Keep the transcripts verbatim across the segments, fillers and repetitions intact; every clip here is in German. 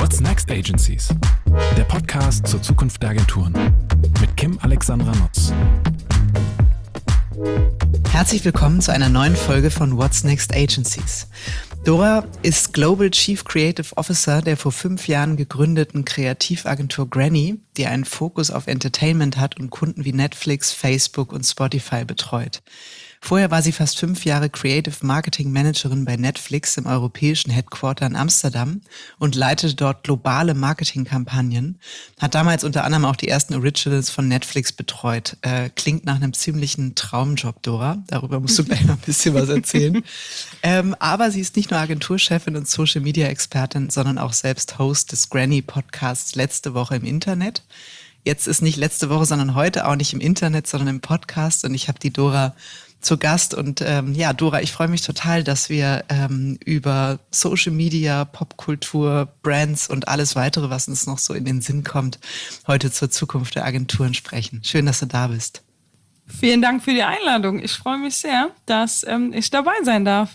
What's Next Agencies? Der Podcast zur Zukunft der Agenturen mit Kim Alexandra Nutz. Herzlich willkommen zu einer neuen Folge von What's Next Agencies. Dora ist Global Chief Creative Officer der vor fünf Jahren gegründeten Kreativagentur Granny, die einen Fokus auf Entertainment hat und Kunden wie Netflix, Facebook und Spotify betreut. Vorher war sie fast fünf Jahre Creative Marketing Managerin bei Netflix im europäischen Headquarter in Amsterdam und leitete dort globale Marketingkampagnen. Hat damals unter anderem auch die ersten Originals von Netflix betreut. Äh, klingt nach einem ziemlichen Traumjob, Dora. Darüber musst du gleich noch ein bisschen was erzählen. ähm, aber sie ist nicht nur Agenturchefin und Social-Media-Expertin, sondern auch selbst Host des Granny-Podcasts Letzte Woche im Internet. Jetzt ist nicht letzte Woche, sondern heute auch nicht im Internet, sondern im Podcast. Und ich habe die Dora zu Gast. Und ähm, ja, Dora, ich freue mich total, dass wir ähm, über Social Media, Popkultur, Brands und alles weitere, was uns noch so in den Sinn kommt, heute zur Zukunft der Agenturen sprechen. Schön, dass du da bist. Vielen Dank für die Einladung. Ich freue mich sehr, dass ähm, ich dabei sein darf.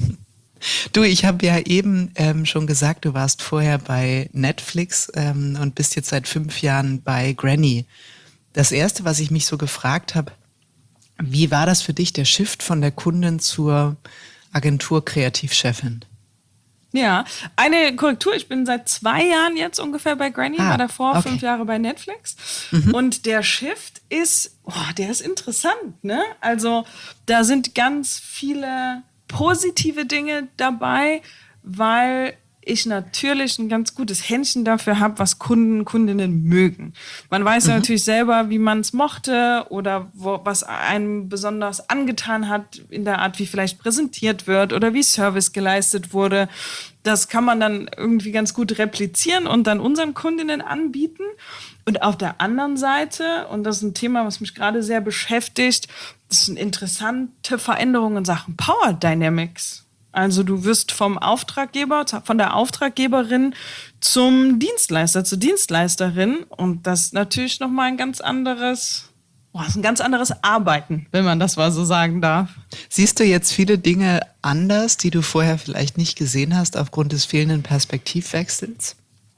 Du, ich habe ja eben ähm, schon gesagt, du warst vorher bei Netflix ähm, und bist jetzt seit fünf Jahren bei Granny. Das Erste, was ich mich so gefragt habe, wie war das für dich, der Shift von der Kundin zur Agentur-Kreativchefin? Ja, eine Korrektur. Ich bin seit zwei Jahren jetzt ungefähr bei Granny, ah, war davor okay. fünf Jahre bei Netflix. Mhm. Und der Shift ist, oh, der ist interessant, ne? Also da sind ganz viele positive Dinge dabei, weil ich natürlich ein ganz gutes Händchen dafür habe, was Kunden, Kundinnen mögen. Man weiß mhm. ja natürlich selber, wie man es mochte oder wo, was einem besonders angetan hat in der Art, wie vielleicht präsentiert wird oder wie Service geleistet wurde. Das kann man dann irgendwie ganz gut replizieren und dann unseren Kundinnen anbieten. Und auf der anderen Seite, und das ist ein Thema, was mich gerade sehr beschäftigt, das sind interessante Veränderungen in Sachen Power Dynamics. Also du wirst vom Auftraggeber, von der Auftraggeberin zum Dienstleister, zur Dienstleisterin. Und das ist natürlich nochmal ein ganz anderes, oh, ist ein ganz anderes Arbeiten, wenn man das mal so sagen darf. Siehst du jetzt viele Dinge anders, die du vorher vielleicht nicht gesehen hast, aufgrund des fehlenden Perspektivwechsels?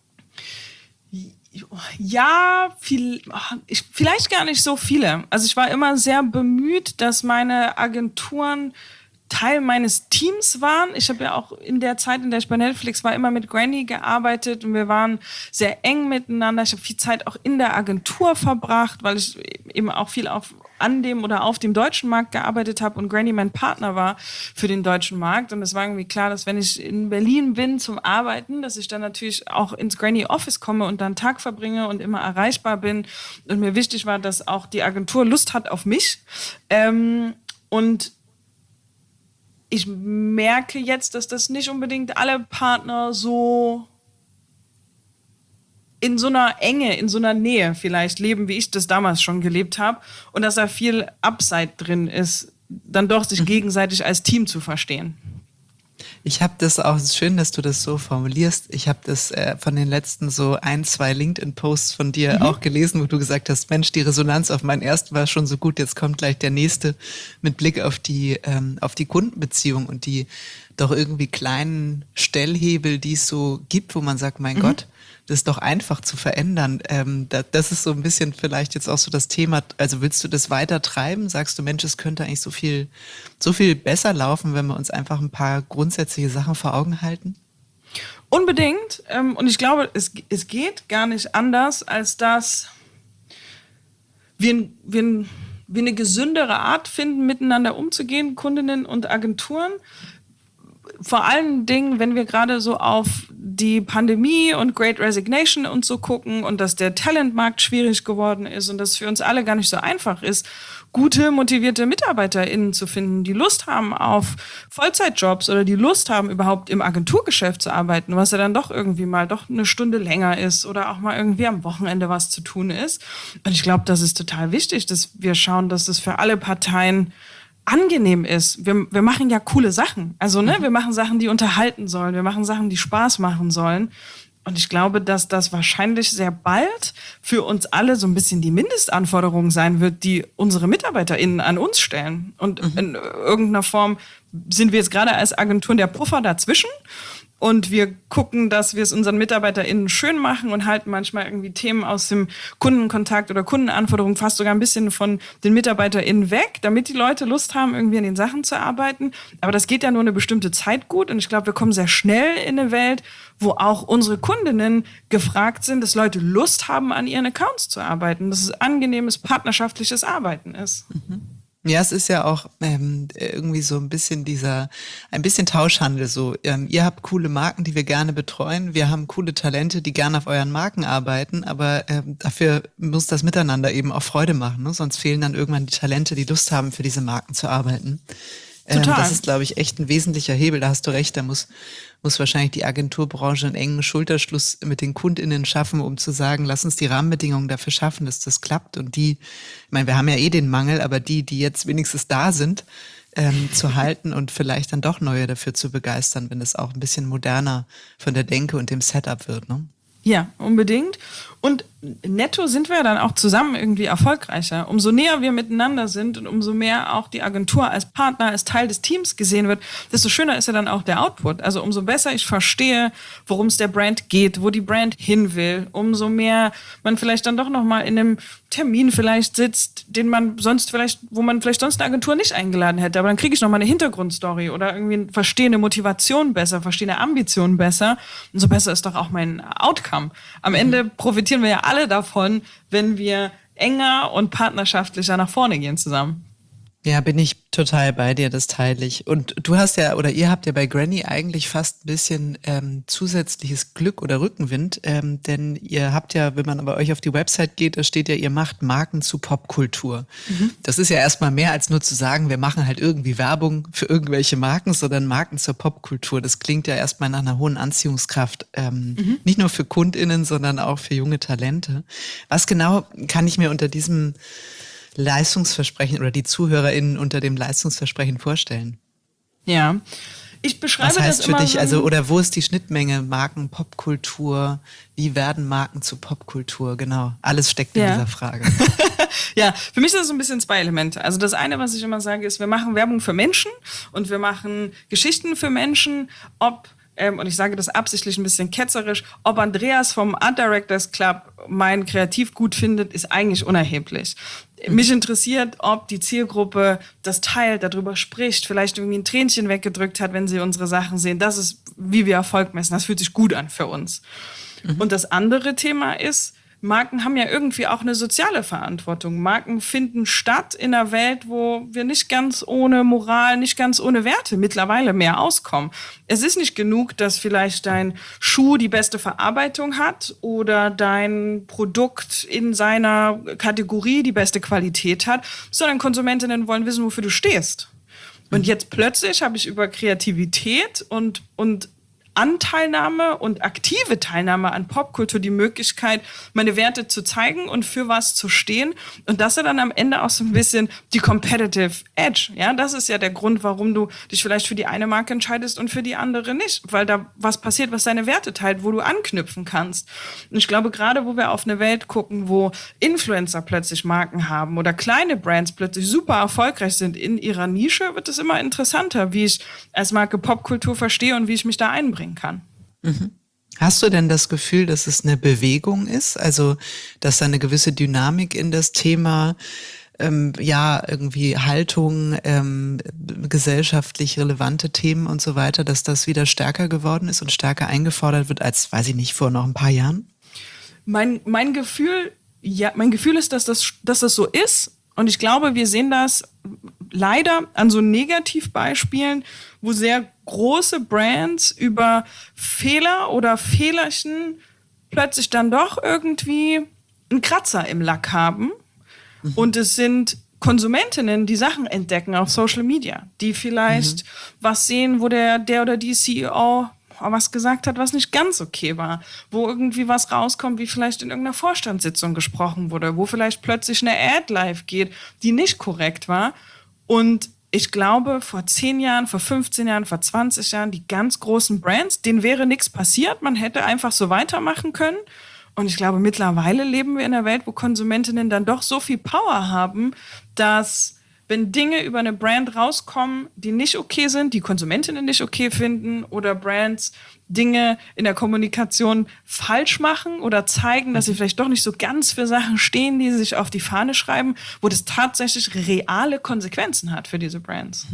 Ja, viel, ich, vielleicht gar nicht so viele. Also ich war immer sehr bemüht, dass meine Agenturen Teil meines Teams waren. Ich habe ja auch in der Zeit, in der ich bei Netflix war, immer mit Granny gearbeitet und wir waren sehr eng miteinander. Ich habe viel Zeit auch in der Agentur verbracht, weil ich eben auch viel auf, an dem oder auf dem deutschen Markt gearbeitet habe und Granny mein Partner war für den deutschen Markt. Und es war irgendwie klar, dass wenn ich in Berlin bin zum Arbeiten, dass ich dann natürlich auch ins Granny Office komme und dann einen Tag verbringe und immer erreichbar bin. Und mir wichtig war, dass auch die Agentur Lust hat auf mich. Ähm, und ich merke jetzt, dass das nicht unbedingt alle Partner so in so einer Enge, in so einer Nähe vielleicht leben, wie ich das damals schon gelebt habe. Und dass da viel Upside drin ist, dann doch sich gegenseitig als Team zu verstehen. Ich habe das auch, schön, dass du das so formulierst. Ich habe das äh, von den letzten so ein, zwei LinkedIn-Posts von dir mhm. auch gelesen, wo du gesagt hast, Mensch, die Resonanz auf meinen ersten war schon so gut, jetzt kommt gleich der nächste mit Blick auf die, ähm, auf die Kundenbeziehung und die doch irgendwie kleinen Stellhebel, die es so gibt, wo man sagt, mein mhm. Gott, das ist doch einfach zu verändern. Ähm, da, das ist so ein bisschen vielleicht jetzt auch so das Thema. Also willst du das weiter treiben? Sagst du, Mensch, es könnte eigentlich so viel, so viel besser laufen, wenn wir uns einfach ein paar grundsätzliche Sachen vor Augen halten? Unbedingt. Ähm, und ich glaube, es, es geht gar nicht anders, als dass wir, wir, wir eine gesündere Art finden, miteinander umzugehen, Kundinnen und Agenturen. Vor allen Dingen, wenn wir gerade so auf die Pandemie und Great Resignation und so gucken und dass der Talentmarkt schwierig geworden ist und dass es für uns alle gar nicht so einfach ist, gute, motivierte MitarbeiterInnen zu finden, die Lust haben auf Vollzeitjobs oder die Lust haben, überhaupt im Agenturgeschäft zu arbeiten, was ja dann doch irgendwie mal doch eine Stunde länger ist oder auch mal irgendwie am Wochenende was zu tun ist. Und ich glaube, das ist total wichtig, dass wir schauen, dass es für alle Parteien angenehm ist. Wir, wir machen ja coole Sachen. Also, ne, wir machen Sachen, die unterhalten sollen. Wir machen Sachen, die Spaß machen sollen. Und ich glaube, dass das wahrscheinlich sehr bald für uns alle so ein bisschen die Mindestanforderung sein wird, die unsere MitarbeiterInnen an uns stellen. Und mhm. in irgendeiner Form sind wir jetzt gerade als Agenturen der Puffer dazwischen. Und wir gucken, dass wir es unseren MitarbeiterInnen schön machen und halten manchmal irgendwie Themen aus dem Kundenkontakt oder Kundenanforderungen fast sogar ein bisschen von den MitarbeiterInnen weg, damit die Leute Lust haben, irgendwie an den Sachen zu arbeiten. Aber das geht ja nur eine bestimmte Zeit gut. Und ich glaube, wir kommen sehr schnell in eine Welt, wo auch unsere Kundinnen gefragt sind, dass Leute Lust haben, an ihren Accounts zu arbeiten, dass es angenehmes, partnerschaftliches Arbeiten ist. Mhm. Ja, es ist ja auch ähm, irgendwie so ein bisschen dieser, ein bisschen Tauschhandel so. Ähm, ihr habt coole Marken, die wir gerne betreuen. Wir haben coole Talente, die gerne auf euren Marken arbeiten. Aber ähm, dafür muss das Miteinander eben auch Freude machen. Ne? Sonst fehlen dann irgendwann die Talente, die Lust haben, für diese Marken zu arbeiten. Ähm, Total. das ist, glaube ich, echt ein wesentlicher Hebel. Da hast du recht. Da muss muss wahrscheinlich die Agenturbranche einen engen Schulterschluss mit den KundInnen schaffen, um zu sagen, lass uns die Rahmenbedingungen dafür schaffen, dass das klappt. Und die, ich meine, wir haben ja eh den Mangel, aber die, die jetzt wenigstens da sind, ähm, zu halten und vielleicht dann doch neue dafür zu begeistern, wenn es auch ein bisschen moderner von der Denke und dem Setup wird, ne? Ja, unbedingt. Und netto sind wir dann auch zusammen irgendwie erfolgreicher. Umso näher wir miteinander sind und umso mehr auch die Agentur als Partner, als Teil des Teams gesehen wird, desto schöner ist ja dann auch der Output. Also umso besser ich verstehe, worum es der Brand geht, wo die Brand hin will, umso mehr man vielleicht dann doch nochmal in einem Termin vielleicht sitzt, den man sonst vielleicht, wo man vielleicht sonst eine Agentur nicht eingeladen hätte. Aber dann kriege ich nochmal eine Hintergrundstory oder irgendwie verstehe eine Motivation besser, verstehe eine Ambition besser. Umso besser ist doch auch mein Outcome. Am Ende profitieren wir ja alle davon, wenn wir enger und partnerschaftlicher nach vorne gehen zusammen. Ja, bin ich total bei dir, das teile ich. Und du hast ja, oder ihr habt ja bei Granny eigentlich fast ein bisschen ähm, zusätzliches Glück oder Rückenwind, ähm, denn ihr habt ja, wenn man bei euch auf die Website geht, da steht ja, ihr macht Marken zu Popkultur. Mhm. Das ist ja erstmal mehr als nur zu sagen, wir machen halt irgendwie Werbung für irgendwelche Marken, sondern Marken zur Popkultur. Das klingt ja erstmal nach einer hohen Anziehungskraft, ähm, mhm. nicht nur für KundInnen, sondern auch für junge Talente. Was genau kann ich mir unter diesem Leistungsversprechen oder die ZuhörerInnen unter dem Leistungsversprechen vorstellen? Ja, ich beschreibe das immer. Was heißt das für immer dich, so, also, oder wo ist die Schnittmenge Marken, Popkultur? Wie werden Marken zu Popkultur? Genau, alles steckt in ja. dieser Frage. Ja, für mich ist das so ein bisschen zwei Elemente. Also das eine, was ich immer sage, ist, wir machen Werbung für Menschen und wir machen Geschichten für Menschen, ob Ähm, und ich sage das absichtlich ein bisschen ketzerisch, ob Andreas vom Art Directors Club mein Kreativ gut findet, ist eigentlich unerheblich. Mhm. Mich interessiert, ob die Zielgruppe das teilt, darüber spricht, vielleicht irgendwie ein Tränchen weggedrückt hat, wenn sie unsere Sachen sehen. Das ist, wie wir Erfolg messen. Das fühlt sich gut an für uns. Mhm. Und das andere Thema ist, Marken haben ja irgendwie auch eine soziale Verantwortung. Marken finden statt in einer Welt, wo wir nicht ganz ohne Moral, nicht ganz ohne Werte mittlerweile mehr auskommen. Es ist nicht genug, dass vielleicht dein Schuh die beste Verarbeitung hat oder dein Produkt in seiner Kategorie die beste Qualität hat, sondern Konsumentinnen wollen wissen, wofür du stehst. Und jetzt plötzlich habe ich über Kreativität und, und Anteilnahme und aktive Teilnahme an Popkultur die Möglichkeit, meine Werte zu zeigen und für was zu stehen. Und das ist dann am Ende auch so ein bisschen die Competitive Edge. Ja, das ist ja der Grund, warum du dich vielleicht für die eine Marke entscheidest und für die andere nicht. Weil da was passiert, was deine Werte teilt, wo du anknüpfen kannst. Und ich glaube, gerade wo wir auf eine Welt gucken, wo Influencer plötzlich Marken haben oder kleine Brands plötzlich super erfolgreich sind in ihrer Nische, wird es immer interessanter, wie ich als Marke Popkultur verstehe und wie ich mich da einbringe kann. Mhm. Hast du denn das Gefühl, dass es eine Bewegung ist? Also, dass da eine gewisse Dynamik in das Thema, ähm, ja, irgendwie Haltung, ähm, gesellschaftlich relevante Themen und so weiter, dass das wieder stärker geworden ist und stärker eingefordert wird als, weiß ich nicht, vor noch ein paar Jahren? Mein, mein Gefühl, ja, mein Gefühl ist, dass das, dass das so ist. Und ich glaube, wir sehen das leider an so Negativbeispielen, wo sehr große Brands über Fehler oder Fehlerchen plötzlich dann doch irgendwie einen Kratzer im Lack haben. Mhm. Und es sind Konsumentinnen, die Sachen entdecken auf Social Media, die vielleicht mhm. was sehen, wo der, der oder die C E O was gesagt hat, was nicht ganz okay war, wo irgendwie was rauskommt, wie vielleicht in irgendeiner Vorstandssitzung gesprochen wurde, wo vielleicht plötzlich eine Ad live geht, die nicht korrekt war. Und ich glaube, vor zehn Jahren, vor fünfzehn Jahren, vor zwanzig Jahren, die ganz großen Brands, denen wäre nichts passiert, man hätte einfach so weitermachen können. Und ich glaube, mittlerweile leben wir in einer Welt, wo Konsumentinnen dann doch so viel Power haben, dass wenn Dinge über eine Brand rauskommen, die nicht okay sind, die Konsumentinnen nicht okay finden oder Brands Dinge in der Kommunikation falsch machen oder zeigen, dass sie vielleicht doch nicht so ganz für Sachen stehen, die sie sich auf die Fahne schreiben, wo das tatsächlich reale Konsequenzen hat für diese Brands.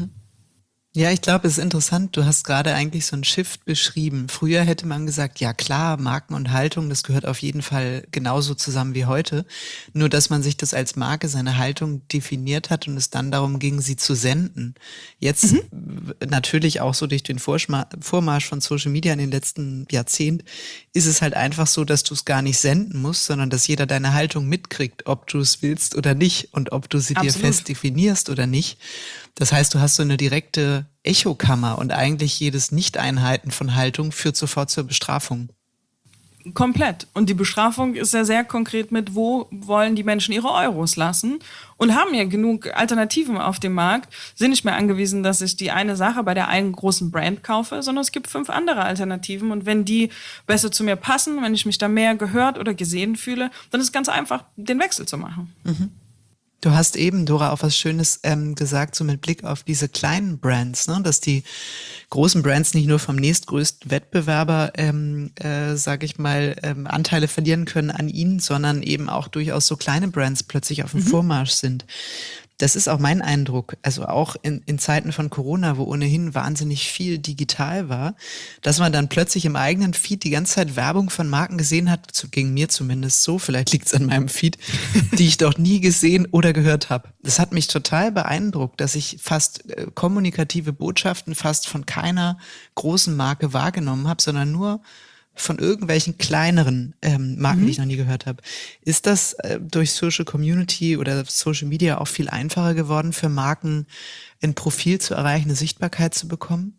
Ja, ich glaube, es ist interessant. Du hast gerade eigentlich so einen Shift beschrieben. Früher hätte man gesagt, ja klar, Marken und Haltung, das gehört auf jeden Fall genauso zusammen wie heute. Nur, dass man sich das als Marke, seine Haltung definiert hat und es dann darum ging, sie zu senden. Jetzt mhm. natürlich auch so durch den Vormarsch von Social Media in den letzten Jahrzehnten ist es halt einfach so, dass du es gar nicht senden musst, sondern dass jeder deine Haltung mitkriegt, ob du es willst oder nicht und ob du sie Absolut. dir fest definierst oder nicht. Das heißt, du hast so eine direkte Echokammer und eigentlich jedes Nicht-Einhalten von Haltung führt sofort zur Bestrafung. Komplett. Und die Bestrafung ist ja sehr konkret mit, wo wollen die Menschen ihre Euros lassen und haben ja genug Alternativen auf dem Markt, sind nicht mehr angewiesen, dass ich die eine Sache bei der einen großen Brand kaufe, sondern es gibt fünf andere Alternativen und wenn die besser zu mir passen, wenn ich mich da mehr gehört oder gesehen fühle, dann ist es ganz einfach, den Wechsel zu machen. Mhm. Du hast eben, Dora, auch was Schönes ähm, gesagt, so mit Blick auf diese kleinen Brands, ne? Dass die großen Brands nicht nur vom nächstgrößten Wettbewerber, ähm, äh, sage ich mal, ähm, Anteile verlieren können an ihnen, sondern eben auch durchaus so kleine Brands plötzlich auf dem mhm. Vormarsch sind. Das ist auch mein Eindruck, also auch in, in Zeiten von Corona, wo ohnehin wahnsinnig viel digital war, dass man dann plötzlich im eigenen Feed die ganze Zeit Werbung von Marken gesehen hat, zu, ging mir zumindest so, vielleicht liegt es an meinem Feed, die ich doch nie gesehen oder gehört habe. Das hat mich total beeindruckt, dass ich fast äh, kommunikative Botschaften fast von keiner großen Marke wahrgenommen habe, sondern nur von irgendwelchen kleineren ähm, Marken, mhm. die ich noch nie gehört habe. Ist das äh, durch Social Community oder Social Media auch viel einfacher geworden für Marken, ein Profil zu erreichen, eine Sichtbarkeit zu bekommen?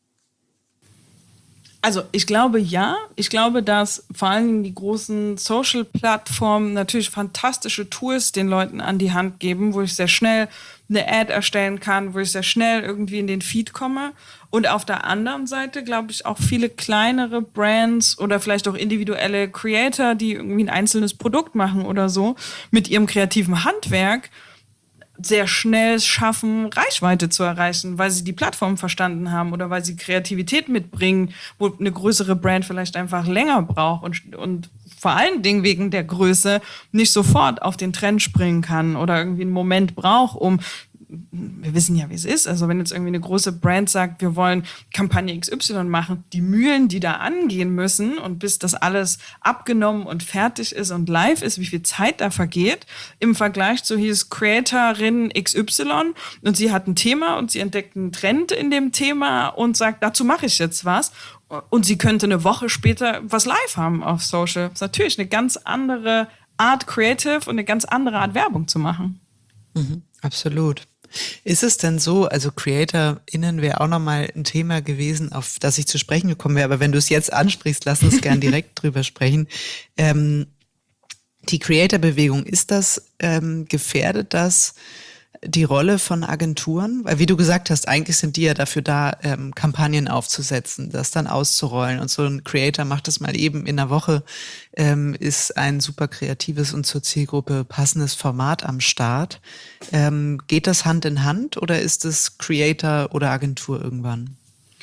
Also ich glaube ja. Ich glaube, dass vor allem die großen Social-Plattformen natürlich fantastische Tools den Leuten an die Hand geben, wo ich sehr schnell eine Ad erstellen kann, wo ich sehr schnell irgendwie in den Feed komme. Und auf der anderen Seite glaube ich auch viele kleinere Brands oder vielleicht auch individuelle Creator, die irgendwie ein einzelnes Produkt machen oder so, mit ihrem kreativen Handwerk sehr schnell schaffen, Reichweite zu erreichen, weil sie die Plattform verstanden haben oder weil sie Kreativität mitbringen, wo eine größere Brand vielleicht einfach länger braucht und, und vor allen Dingen wegen der Größe nicht sofort auf den Trend springen kann oder irgendwie einen Moment braucht, um, wir wissen ja, wie es ist, also wenn jetzt irgendwie eine große Brand sagt, wir wollen Kampagne X Y machen, die Mühlen, die da angehen müssen und bis das alles abgenommen und fertig ist und live ist, wie viel Zeit da vergeht, im Vergleich zu hier ist Creatorin X Y und sie hat ein Thema und sie entdeckt einen Trend in dem Thema und sagt, dazu mache ich jetzt was. Und sie könnte eine Woche später was live haben auf Social. Das ist natürlich eine ganz andere Art Creative und eine ganz andere Art Werbung zu machen. Mhm, absolut. Ist es denn so, also CreatorInnen wäre auch nochmal ein Thema gewesen, auf das ich zu sprechen gekommen wäre, aber wenn du es jetzt ansprichst, lass uns gern direkt drüber sprechen. Ähm, die Creator-Bewegung, ist das, ähm, gefährdet das die Rolle von Agenturen? Weil wie du gesagt hast, eigentlich sind die ja dafür da, ähm, Kampagnen aufzusetzen, das dann auszurollen und so ein Creator macht das mal eben in einer Woche, ähm, ist ein super kreatives und zur Zielgruppe passendes Format am Start. Ähm, geht das Hand in Hand oder ist es Creator oder Agentur irgendwann?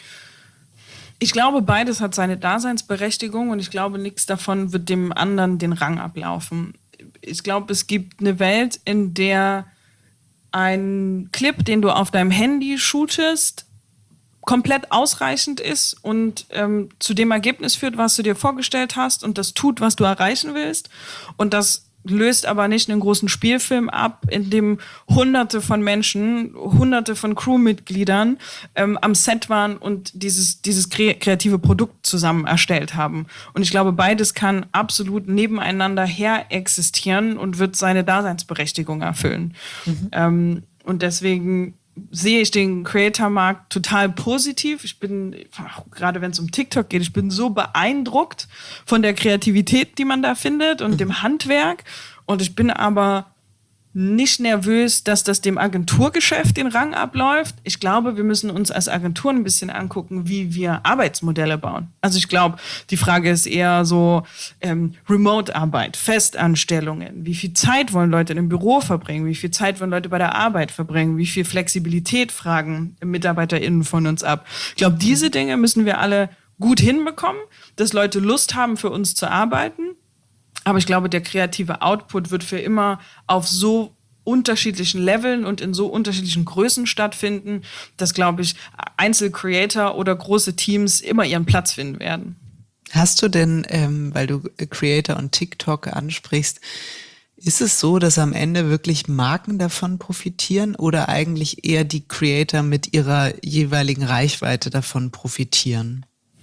Ich glaube, beides hat seine Daseinsberechtigung und ich glaube, nichts davon wird dem anderen den Rang ablaufen. Ich glaube, es gibt eine Welt, in der ein Clip, den du auf deinem Handy shootest, komplett ausreichend ist und ähm, zu dem Ergebnis führt, was du dir vorgestellt hast und das tut, was du erreichen willst. Und das löst aber nicht einen großen Spielfilm ab, in dem hunderte von Menschen, hunderte von Crewmitgliedern ähm, am Set waren und dieses, dieses kreative Produkt zusammen erstellt haben. Und ich glaube, beides kann absolut nebeneinander her existieren und wird seine Daseinsberechtigung erfüllen. Mhm. Ähm, und deswegen sehe ich den Creator-Markt total positiv. Ich bin, gerade wenn es um TikTok geht, ich bin so beeindruckt von der Kreativität, die man da findet und mhm. dem Handwerk. Und ich bin aber nicht nervös, dass das dem Agenturgeschäft den Rang abläuft. Ich glaube, wir müssen uns als Agenturen ein bisschen angucken, wie wir Arbeitsmodelle bauen. Also ich glaube, die Frage ist eher so ähm, Remote-Arbeit, Festanstellungen. Wie viel Zeit wollen Leute im Büro verbringen? Wie viel Zeit wollen Leute bei der Arbeit verbringen? Wie viel Flexibilität fragen MitarbeiterInnen von uns ab? Ich glaube, diese Dinge müssen wir alle gut hinbekommen, dass Leute Lust haben, für uns zu arbeiten. Aber ich glaube, der kreative Output wird für immer auf so unterschiedlichen Leveln und in so unterschiedlichen Größen stattfinden, dass, glaube ich, Einzelcreator oder große Teams immer ihren Platz finden werden. Hast du denn, ähm, weil du Creator und TikTok ansprichst, ist es so, dass am Ende wirklich Marken davon profitieren oder eigentlich eher die Creator mit ihrer jeweiligen Reichweite davon profitieren?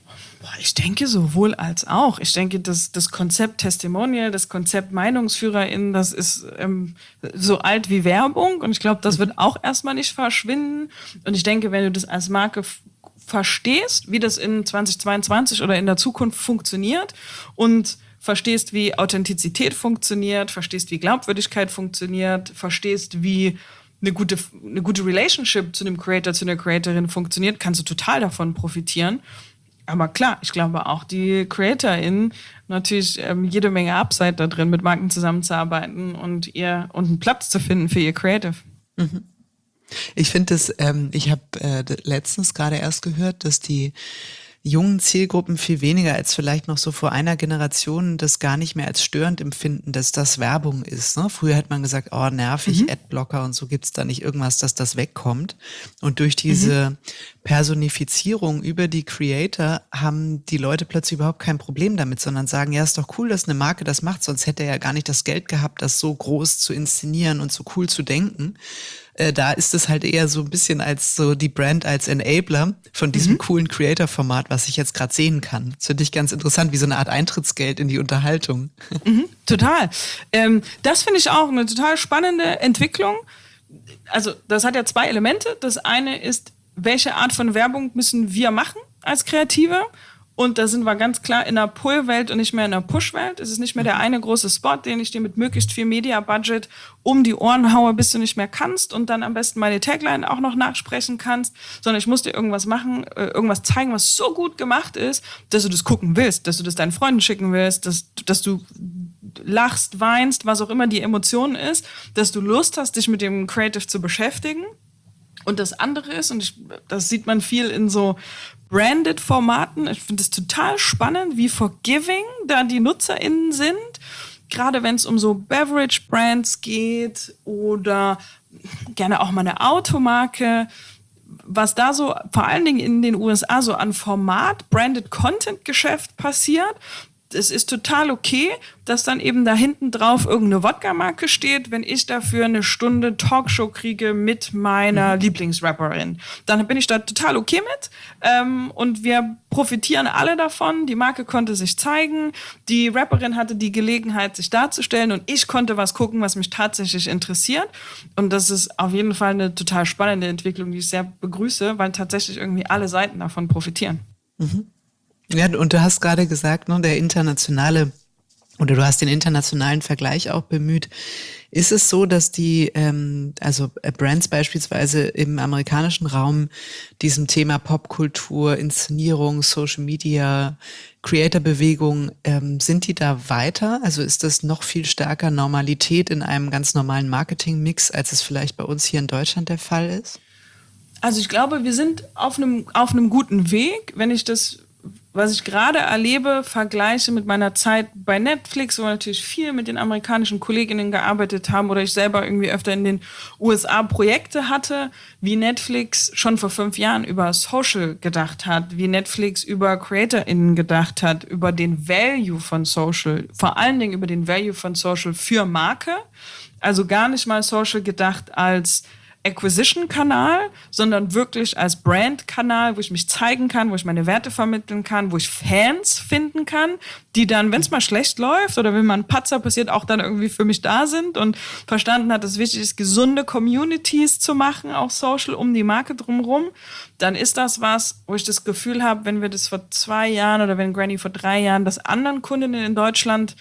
Ich denke sowohl als auch. Ich denke, das, das Konzept Testimonial, das Konzept MeinungsführerInnen, das ist ähm, so alt wie Werbung und ich glaube, das wird auch erstmal nicht verschwinden. Und ich denke, wenn du das als Marke f- verstehst, wie das in zwanzig zweiundzwanzig oder in der Zukunft funktioniert und verstehst, wie Authentizität funktioniert, verstehst, wie Glaubwürdigkeit funktioniert, verstehst, wie eine gute, eine gute Relationship zu einem Creator, zu einer Creatorin funktioniert, kannst du total davon profitieren. Aber klar, ich glaube auch die CreatorInnen natürlich ähm, jede Menge Upside da drin, mit Marken zusammenzuarbeiten und ihr und einen Platz zu finden für ihr Creative. Mhm. Ich finde es, ähm, ich habe äh, letztens gerade erst gehört, dass die jungen Zielgruppen viel weniger als vielleicht noch so vor einer Generation das gar nicht mehr als störend empfinden, dass das Werbung ist. Ne? Früher hat man gesagt, oh nervig, mhm. Adblocker und so gibt's da nicht irgendwas, dass das wegkommt. Und durch diese mhm. Personifizierung über die Creator haben die Leute plötzlich überhaupt kein Problem damit, sondern sagen, ja, ist doch cool, dass eine Marke das macht, sonst hätte er ja gar nicht das Geld gehabt, das so groß zu inszenieren und so cool zu denken. Äh, da ist es halt eher so ein bisschen als so die Brand als Enabler von diesem mhm. coolen Creator-Format, was ich jetzt gerade sehen kann. Das finde ich ganz interessant, wie so eine Art Eintrittsgeld in die Unterhaltung. Mhm, total. Ähm, das finde ich auch eine total spannende Entwicklung. Also das hat ja zwei Elemente. Das eine ist, welche Art von Werbung müssen wir machen als Kreative? Und da sind wir ganz klar in einer Pull-Welt und nicht mehr in einer Push-Welt. Es ist nicht mehr der eine große Spot, den ich dir mit möglichst viel Media-Budget um die Ohren haue, bis du nicht mehr kannst und dann am besten meine Tagline auch noch nachsprechen kannst, sondern ich muss dir irgendwas machen, irgendwas zeigen, was so gut gemacht ist, dass du das gucken willst, dass du das deinen Freunden schicken willst, dass, dass du lachst, weinst, was auch immer die Emotion ist, dass du Lust hast, dich mit dem Creative zu beschäftigen. Und das andere ist, und ich, das sieht man viel in so Branded-Formaten, ich finde es total spannend, wie forgiving da die NutzerInnen sind, gerade wenn es um so Beverage-Brands geht oder gerne auch mal eine Automarke, was da so vor allen Dingen in den U S A so an Format-Branded-Content-Geschäft passiert. Es ist total okay, dass dann eben da hinten drauf irgendeine Wodka-Marke steht, wenn ich dafür eine Stunde Talkshow kriege mit meiner mhm. Lieblingsrapperin. Dann bin ich da total okay mit. Ähm, und wir profitieren alle davon. Die Marke konnte sich zeigen. Die Rapperin hatte die Gelegenheit, sich darzustellen. Und ich konnte was gucken, was mich tatsächlich interessiert. Und das ist auf jeden Fall eine total spannende Entwicklung, die ich sehr begrüße, weil tatsächlich irgendwie alle Seiten davon profitieren. Mhm. Ja, und du hast gerade gesagt, ne, der internationale, oder du hast den internationalen Vergleich auch bemüht. Ist es so, dass die, ähm, also Brands beispielsweise im amerikanischen Raum diesem Thema Popkultur, Inszenierung, Social Media, Creator-Bewegung, ähm, sind die da weiter? Also ist das noch viel stärker Normalität in einem ganz normalen Marketing-Mix, als es vielleicht bei uns hier in Deutschland der Fall ist? Also ich glaube, wir sind auf einem, auf einem guten Weg, wenn ich das, was ich gerade erlebe, vergleiche mit meiner Zeit bei Netflix, wo wir natürlich viel mit den amerikanischen Kolleginnen gearbeitet haben oder ich selber irgendwie öfter in den U S A Projekte hatte, wie Netflix schon vor fünf Jahren über Social gedacht hat, wie Netflix über CreatorInnen gedacht hat, über den Value von Social, vor allen Dingen über den Value von Social für Marke. Also gar nicht mal Social gedacht als Acquisition-Kanal, sondern wirklich als Brand-Kanal, wo ich mich zeigen kann, wo ich meine Werte vermitteln kann, wo ich Fans finden kann, die dann, wenn es mal schlecht läuft oder wenn mal ein Patzer passiert, auch dann irgendwie für mich da sind und verstanden hat, dass es wichtig ist, gesunde Communities zu machen, auch Social, um die Marke drumherum. Dann ist das was, wo ich das Gefühl habe, wenn wir das vor zwei Jahren oder wenn Granny vor drei Jahren das anderen Kundinnen in Deutschland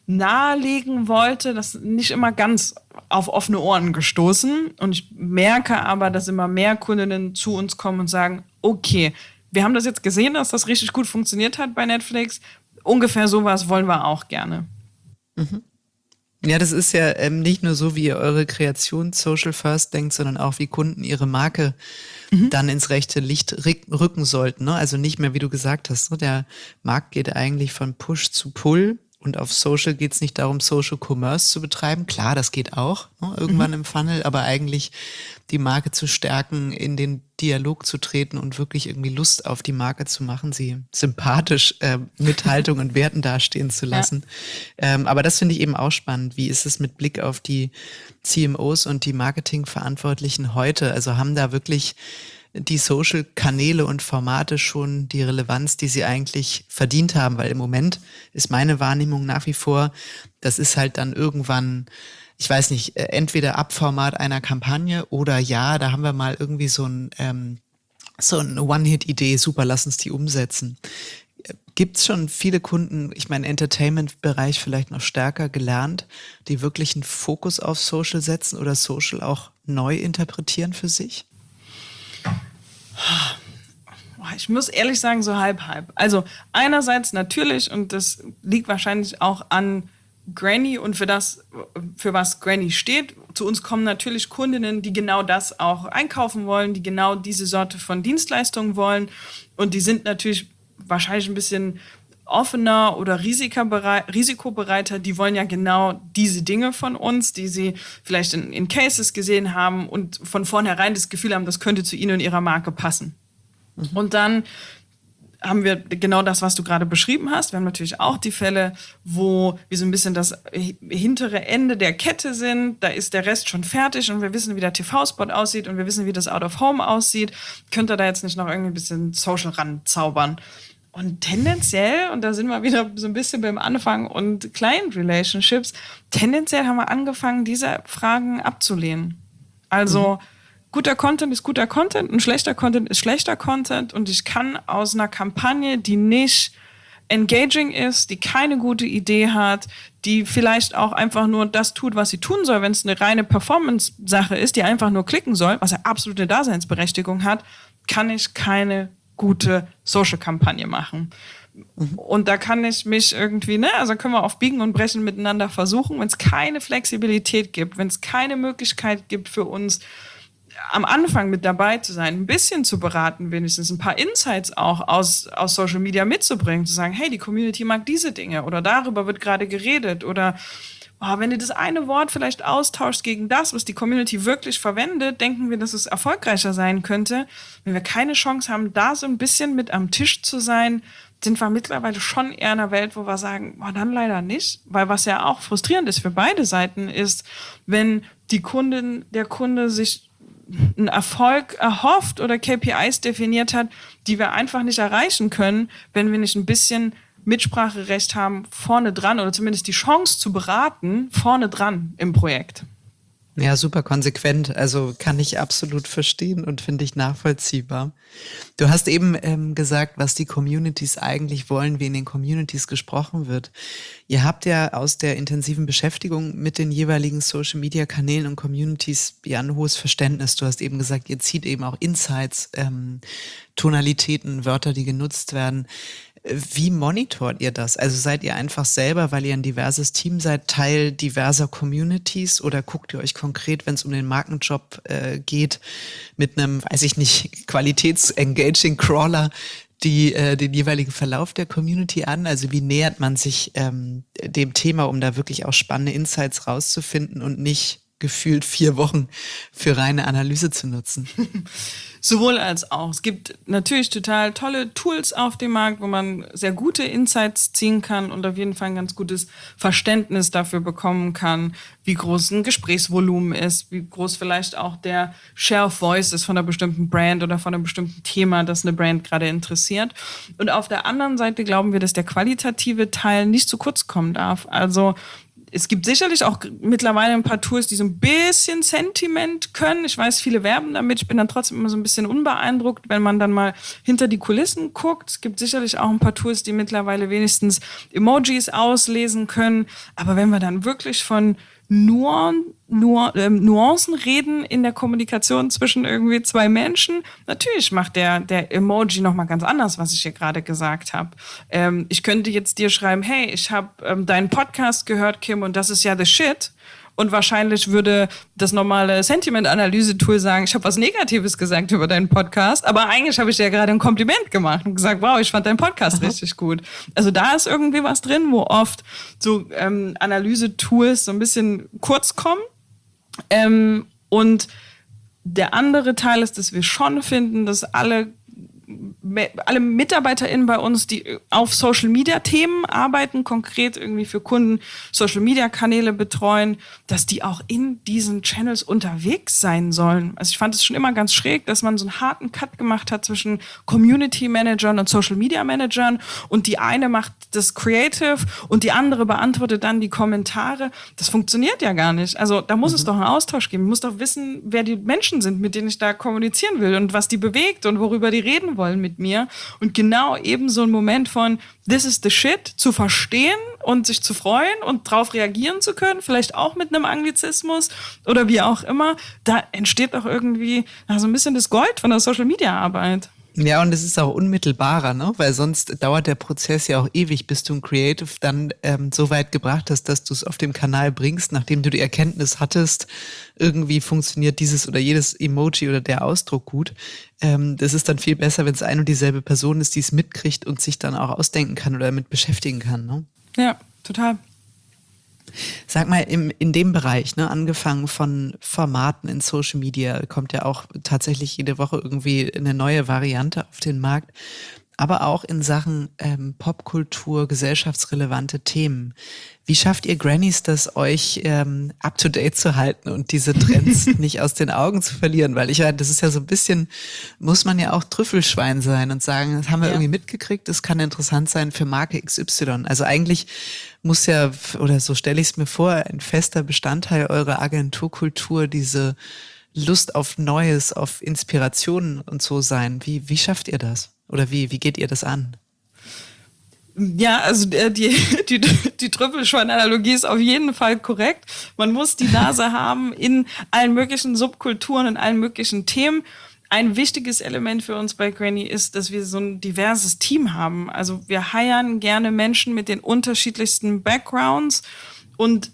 nahelegen wollte, das nicht immer ganz auf offene Ohren gestoßen. Und ich merke aber, dass immer mehr Kundinnen zu uns kommen und sagen, okay, wir haben das jetzt gesehen, dass das richtig gut funktioniert hat bei Netflix. Ungefähr sowas wollen wir auch gerne. Mhm. Ja, das ist ja ähm, nicht nur so, wie ihr eure Kreation Social First denkt, sondern auch, wie Kunden ihre Marke mhm. dann ins rechte Licht rücken sollten. Ne? Also nicht mehr, wie du gesagt hast, ne? Der Markt geht eigentlich von Push zu Pull. Und auf Social geht es nicht darum, Social Commerce zu betreiben. Klar, das geht auch, ne, irgendwann mhm. im Funnel, aber eigentlich die Marke zu stärken, in den Dialog zu treten und wirklich irgendwie Lust auf die Marke zu machen, sie sympathisch äh, mit Haltung und Werten dastehen zu lassen. Ja. Ähm, aber das finde ich eben auch spannend. Wie ist es mit Blick auf die C M Os und die Marketingverantwortlichen heute? Also haben da wirklich die Social-Kanäle und Formate schon die Relevanz, die sie eigentlich verdient haben? Weil im Moment ist meine Wahrnehmung nach wie vor, das ist halt dann irgendwann, ich weiß nicht, entweder Abformat einer Kampagne oder ja, da haben wir mal irgendwie so ein ähm, so eine One-Hit-Idee, super, lass uns die umsetzen. Gibt es schon viele Kunden, ich meine Entertainment-Bereich vielleicht noch stärker gelernt, die wirklich einen Fokus auf Social setzen oder Social auch neu interpretieren für sich? Ich muss ehrlich sagen, so halb, halb. Also einerseits natürlich, und das liegt wahrscheinlich auch an Granny und für das, für was Granny steht. Zu uns kommen natürlich Kundinnen, die genau das auch einkaufen wollen, die genau diese Sorte von Dienstleistungen wollen. Und die sind natürlich wahrscheinlich ein bisschen offener oder risikobereiter. Die wollen ja genau diese Dinge von uns, die sie vielleicht in, in Cases gesehen haben und von vornherein das Gefühl haben, das könnte zu ihnen und ihrer Marke passen. Mhm. Und dann haben wir genau das, was du gerade beschrieben hast. Wir haben natürlich auch die Fälle, wo wir so ein bisschen das hintere Ende der Kette sind. Da ist der Rest schon fertig und wir wissen, wie der T V-Spot aussieht und wir wissen, wie das Out of Home aussieht. Könnt ihr da jetzt nicht noch irgendwie ein bisschen Social ranzaubern? Und tendenziell, und da sind wir wieder so ein bisschen beim Anfang und Client Relationships, tendenziell haben wir angefangen, diese Fragen abzulehnen. Also mhm. guter Content ist guter Content und schlechter Content ist schlechter Content und ich kann aus einer Kampagne, die nicht engaging ist, die keine gute Idee hat, die vielleicht auch einfach nur das tut, was sie tun soll, wenn es eine reine Performance-Sache ist, die einfach nur klicken soll, was ja absolute Daseinsberechtigung hat, kann ich keine gute Social-Kampagne machen. Mhm. Und da kann ich mich irgendwie, ne, also können wir auf Biegen und Brechen miteinander versuchen, wenn es keine Flexibilität gibt, wenn es keine Möglichkeit gibt für uns, am Anfang mit dabei zu sein, ein bisschen zu beraten, wenigstens ein paar Insights auch aus, aus Social Media mitzubringen, zu sagen, hey, die Community mag diese Dinge oder darüber wird gerade geredet oder oh, wenn du das eine Wort vielleicht austauschst gegen das, was die Community wirklich verwendet, denken wir, dass es erfolgreicher sein könnte. Wenn wir keine Chance haben, da so ein bisschen mit am Tisch zu sein, sind wir mittlerweile schon eher in einer Welt, wo wir sagen, oh, dann leider nicht. Weil was ja auch frustrierend ist für beide Seiten ist, wenn die Kundin, der Kunde sich einen Erfolg erhofft oder K P Is definiert hat, die wir einfach nicht erreichen können, wenn wir nicht ein bisschen Mitspracherecht haben vorne dran oder zumindest die Chance zu beraten vorne dran im Projekt. Ja, super konsequent. Also kann ich absolut verstehen und finde ich nachvollziehbar. Du hast eben ähm, gesagt, was die Communities eigentlich wollen, wie in den Communities gesprochen wird. Ihr habt ja aus der intensiven Beschäftigung mit den jeweiligen Social-Media-Kanälen und Communities ja ein hohes Verständnis. Du hast eben gesagt, ihr zieht eben auch Insights, ähm, Tonalitäten, Wörter, die genutzt werden. Wie monitort ihr das? Also seid ihr einfach selber, weil ihr ein diverses Team seid, Teil diverser Communities oder guckt ihr euch konkret, wenn es um den Markenjob äh, geht, mit einem, weiß ich nicht, Qualitäts-Engaging-Crawler die äh, den jeweiligen Verlauf der Community an? Also wie nähert man sich ähm, dem Thema, um da wirklich auch spannende Insights rauszufinden und nicht gefühlt vier Wochen für reine Analyse zu nutzen? Sowohl als auch. Es gibt natürlich total tolle Tools auf dem Markt, wo man sehr gute Insights ziehen kann und auf jeden Fall ein ganz gutes Verständnis dafür bekommen kann, wie groß ein Gesprächsvolumen ist, wie groß vielleicht auch der Share of Voice ist von einer bestimmten Brand oder von einem bestimmten Thema, das eine Brand gerade interessiert. Und auf der anderen Seite glauben wir, dass der qualitative Teil nicht zu kurz kommen darf. Also es gibt sicherlich auch mittlerweile ein paar Tools, die so ein bisschen Sentiment können. Ich weiß, viele werben damit. Ich bin dann trotzdem immer so ein bisschen unbeeindruckt, wenn man dann mal hinter die Kulissen guckt. Es gibt sicherlich auch ein paar Tools, die mittlerweile wenigstens Emojis auslesen können. Aber wenn wir dann wirklich von Nuan, Nuan, äh, Nuancen reden in der Kommunikation zwischen irgendwie zwei Menschen, natürlich macht der, der Emoji nochmal ganz anders, was ich hier gerade gesagt habe. Ähm, ich könnte jetzt dir schreiben, hey, ich habe ähm, deinen Podcast gehört, Kim, und das ist ja the shit. Und wahrscheinlich würde das normale Sentiment-Analyse-Tool sagen, ich habe was Negatives gesagt über deinen Podcast, aber eigentlich habe ich dir ja gerade ein Kompliment gemacht und gesagt, wow, ich fand deinen Podcast Aha. richtig gut. Also da ist irgendwie was drin, wo oft so ähm, Analyse-Tools so ein bisschen kurz kommen. Ähm, und der andere Teil ist, dass wir schon finden, dass alle alle MitarbeiterInnen bei uns, die auf Social-Media-Themen arbeiten, konkret irgendwie für Kunden Social-Media-Kanäle betreuen, dass die auch in diesen Channels unterwegs sein sollen. Also ich fand es schon immer ganz schräg, dass man so einen harten Cut gemacht hat zwischen Community-Managern und Social-Media-Managern und die eine macht das Creative und die andere beantwortet dann die Kommentare. Das funktioniert ja gar nicht. Also da muss mhm. es doch einen Austausch geben. Ich muss doch wissen, wer die Menschen sind, mit denen ich da kommunizieren will und was die bewegt und worüber die reden wollen mit mir. Und genau eben so ein Moment von this is the shit zu verstehen und sich zu freuen und drauf reagieren zu können, vielleicht auch mit einem Anglizismus oder wie auch immer, da entsteht auch irgendwie na, so ein bisschen das Gold von der Social-Media-Arbeit. Ja, und es ist auch unmittelbarer, ne? Weil sonst dauert der Prozess ja auch ewig, bis du ein Creative dann ähm, so weit gebracht hast, dass du es auf dem Kanal bringst, nachdem du die Erkenntnis hattest, irgendwie funktioniert dieses oder jedes Emoji oder der Ausdruck gut. Ähm, das ist dann viel besser, wenn es ein und dieselbe Person ist, die es mitkriegt und sich dann auch ausdenken kann oder damit beschäftigen kann, ne? Ja, total. Sag mal, im, in dem Bereich, ne, angefangen von Formaten in Social Media, kommt ja auch tatsächlich jede Woche irgendwie eine neue Variante auf den Markt, aber auch in Sachen ähm, Popkultur, gesellschaftsrelevante Themen. Wie schafft ihr Grannies das, euch ähm, up-to-date zu halten und diese Trends nicht aus den Augen zu verlieren? Weil ich ja, das ist ja so ein bisschen, muss man ja auch Trüffelschwein sein und sagen, das haben wir ja. irgendwie mitgekriegt, das kann interessant sein für Marke X Y. Also eigentlich muss ja, oder so stelle ich es mir vor, ein fester Bestandteil eurer Agenturkultur diese Lust auf Neues, auf Inspirationen und so sein. Wie, wie schafft ihr das? Oder wie, wie geht ihr das an? Ja, also die, die, die Trüffelschwein-Analogie ist auf jeden Fall korrekt. Man muss die Nase haben in allen möglichen Subkulturen, in allen möglichen Themen. Ein wichtiges Element für uns bei Granny ist, dass wir so ein diverses Team haben. Also wir hiren gerne Menschen mit den unterschiedlichsten Backgrounds und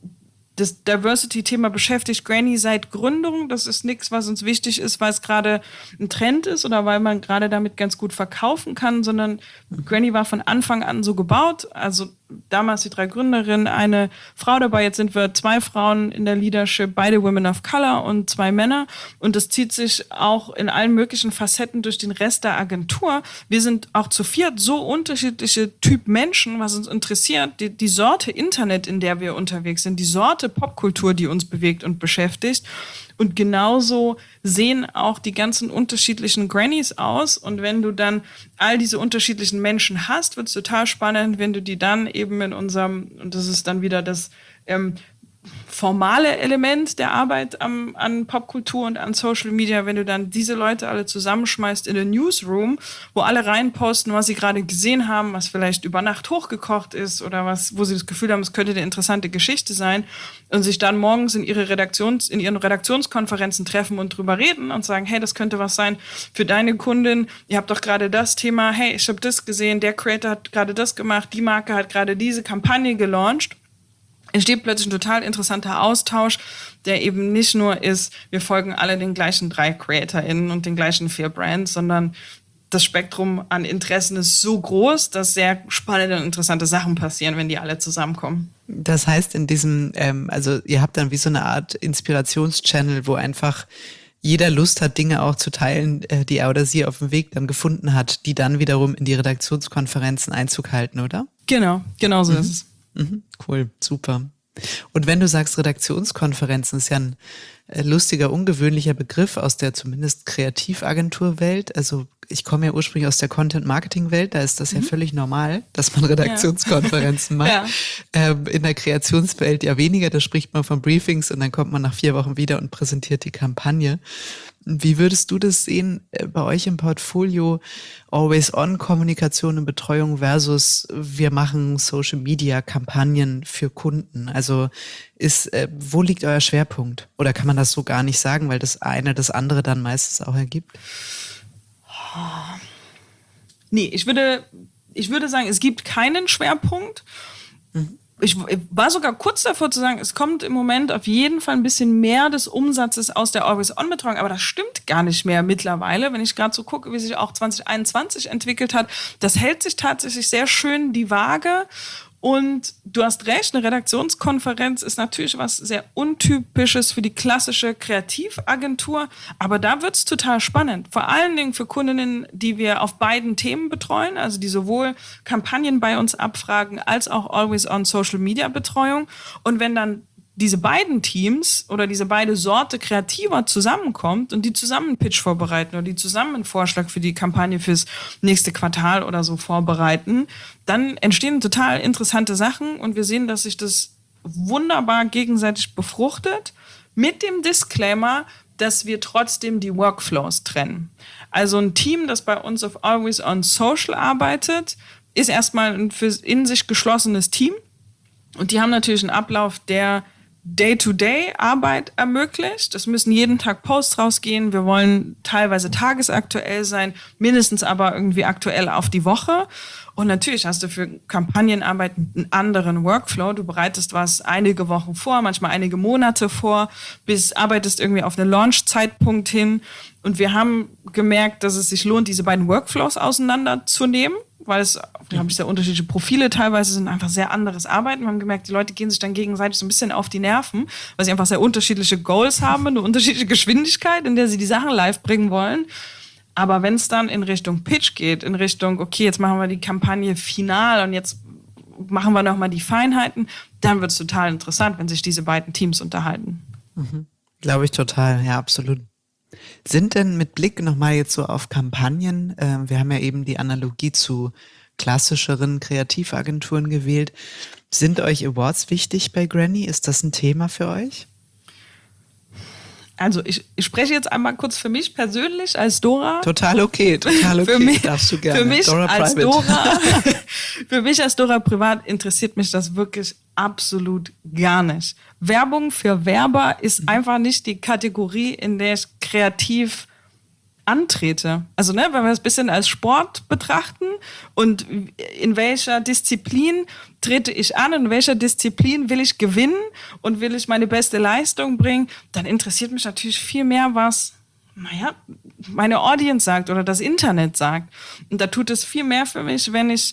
das Diversity-Thema beschäftigt Granny seit Gründung. Das ist nichts, was uns wichtig ist, weil es gerade ein Trend ist oder weil man gerade damit ganz gut verkaufen kann, sondern Granny war von Anfang an so gebaut. Also damals die drei Gründerinnen, eine Frau dabei, jetzt sind wir zwei Frauen in der Leadership, beide Women of Color und zwei Männer. Und das zieht sich auch in allen möglichen Facetten durch den Rest der Agentur. Wir sind auch zu viert so unterschiedliche Typ Menschen, was uns interessiert. Die, die Sorte Internet, in der wir unterwegs sind, die Sorte Popkultur, die uns bewegt und beschäftigt. Und genauso sehen auch die ganzen unterschiedlichen Grannies aus. Und wenn du dann all diese unterschiedlichen Menschen hast, wird es total spannend, wenn du die dann eben in unserem, und das ist dann wieder das ähm, formale Element der Arbeit am, an Popkultur und an Social Media, wenn du dann diese Leute alle zusammenschmeißt in den Newsroom, wo alle reinposten, was sie gerade gesehen haben, was vielleicht über Nacht hochgekocht ist oder was, wo sie das Gefühl haben, es könnte eine interessante Geschichte sein und sich dann morgens in ihre Redaktions, in ihren Redaktionskonferenzen treffen und drüber reden und sagen, hey, das könnte was sein für deine Kundin, ihr habt doch gerade das Thema, hey, ich habe das gesehen, der Creator hat gerade das gemacht, die Marke hat gerade diese Kampagne gelauncht. Entsteht plötzlich ein total interessanter Austausch, der eben nicht nur ist, wir folgen alle den gleichen drei CreatorInnen und den gleichen vier Brands, sondern das Spektrum an Interessen ist so groß, dass sehr spannende und interessante Sachen passieren, wenn die alle zusammenkommen. Das heißt, in diesem, ähm, also ihr habt dann wie so eine Art Inspirationschannel, wo einfach jeder Lust hat, Dinge auch zu teilen, die er oder sie auf dem Weg dann gefunden hat, die dann wiederum in die Redaktionskonferenzen Einzug halten, oder? Genau, genau so mhm. ist es. Mhm, cool, super. Und wenn du sagst Redaktionskonferenzen, ist ja ein äh, lustiger, ungewöhnlicher Begriff aus der zumindest Kreativagenturwelt. Also ich komme ja ursprünglich aus der Content-Marketing-Welt, da ist das mhm. ja völlig normal, dass man Redaktionskonferenzen ja. macht. Ja. Ähm, in der Kreationswelt ja weniger, da spricht man von Briefings und dann kommt man nach vier Wochen wieder und präsentiert die Kampagne. Wie würdest du das sehen äh, bei euch im Portfolio? Always-on-Kommunikation und Betreuung versus wir machen Social-Media-Kampagnen für Kunden. Also ist, äh, wo liegt euer Schwerpunkt? Oder kann man das so gar nicht sagen, weil das eine das andere dann meistens auch ergibt? Nee, ich würde, ich würde sagen, es gibt keinen Schwerpunkt. Mhm. Ich war sogar kurz davor zu sagen, es kommt im Moment auf jeden Fall ein bisschen mehr des Umsatzes aus der Always-on-Betreuung, aber das stimmt gar nicht mehr mittlerweile, wenn ich gerade so gucke, wie sich auch zwanzig einundzwanzig entwickelt hat. Das hält sich tatsächlich sehr schön die Waage. Und du hast recht, eine Redaktionskonferenz ist natürlich was sehr Untypisches für die klassische Kreativagentur, aber da wird's total spannend. Vor allen Dingen für Kundinnen, die wir auf beiden Themen betreuen, also die sowohl Kampagnen bei uns abfragen, als auch Always-on-Social-Media-Betreuung. Und wenn dann diese beiden Teams oder diese beide Sorte Kreativer zusammenkommt und die zusammen einen Pitch vorbereiten oder die zusammen einen Vorschlag für die Kampagne fürs nächste Quartal oder so vorbereiten, dann entstehen total interessante Sachen und wir sehen, dass sich das wunderbar gegenseitig befruchtet mit dem Disclaimer, dass wir trotzdem die Workflows trennen. Also ein Team, das bei uns auf Always on Social arbeitet, ist erstmal ein für in sich geschlossenes Team und die haben natürlich einen Ablauf, der Day-to-Day-Arbeit ermöglicht. Es müssen jeden Tag Posts rausgehen. Wir wollen teilweise tagesaktuell sein, mindestens aber irgendwie aktuell auf die Woche. Und natürlich hast du für Kampagnenarbeit einen anderen Workflow. Du bereitest was einige Wochen vor, manchmal einige Monate vor, bis arbeitest irgendwie auf einen Launch-Zeitpunkt hin. Und wir haben gemerkt, dass es sich lohnt, diese beiden Workflows auseinanderzunehmen, weil es, glaube ich, sehr unterschiedliche Profile teilweise sind, einfach sehr anderes Arbeiten. Wir haben gemerkt, die Leute gehen sich dann gegenseitig so ein bisschen auf die Nerven, weil sie einfach sehr unterschiedliche Goals haben, eine unterschiedliche Geschwindigkeit, in der sie die Sachen live bringen wollen. Aber wenn es dann in Richtung Pitch geht, in Richtung, okay, jetzt machen wir die Kampagne final und jetzt machen wir nochmal die Feinheiten, dann wird es total interessant, wenn sich diese beiden Teams unterhalten. Mhm. Glaube ich total, ja, absolut. Sind denn mit Blick nochmal jetzt so auf Kampagnen, äh, wir haben ja eben die Analogie zu klassischeren Kreativagenturen gewählt, sind euch Awards wichtig bei Granny? Ist das ein Thema für euch? Also ich, ich spreche jetzt einmal kurz für mich persönlich als Dora. Total okay, total okay, für mich, darfst du gerne. Für mich Dora als Private. Dora, für mich als Dora privat interessiert mich das wirklich absolut gar nicht. Werbung für Werber ist einfach nicht die Kategorie, in der ich kreativ antrete. Also ne, wenn wir das ein bisschen als Sport betrachten und in welcher Disziplin trete ich an, in welcher Disziplin will ich gewinnen und will ich meine beste Leistung bringen, dann interessiert mich natürlich viel mehr, was, naja, meine Audience sagt oder das Internet sagt. Und da tut es viel mehr für mich, wenn ich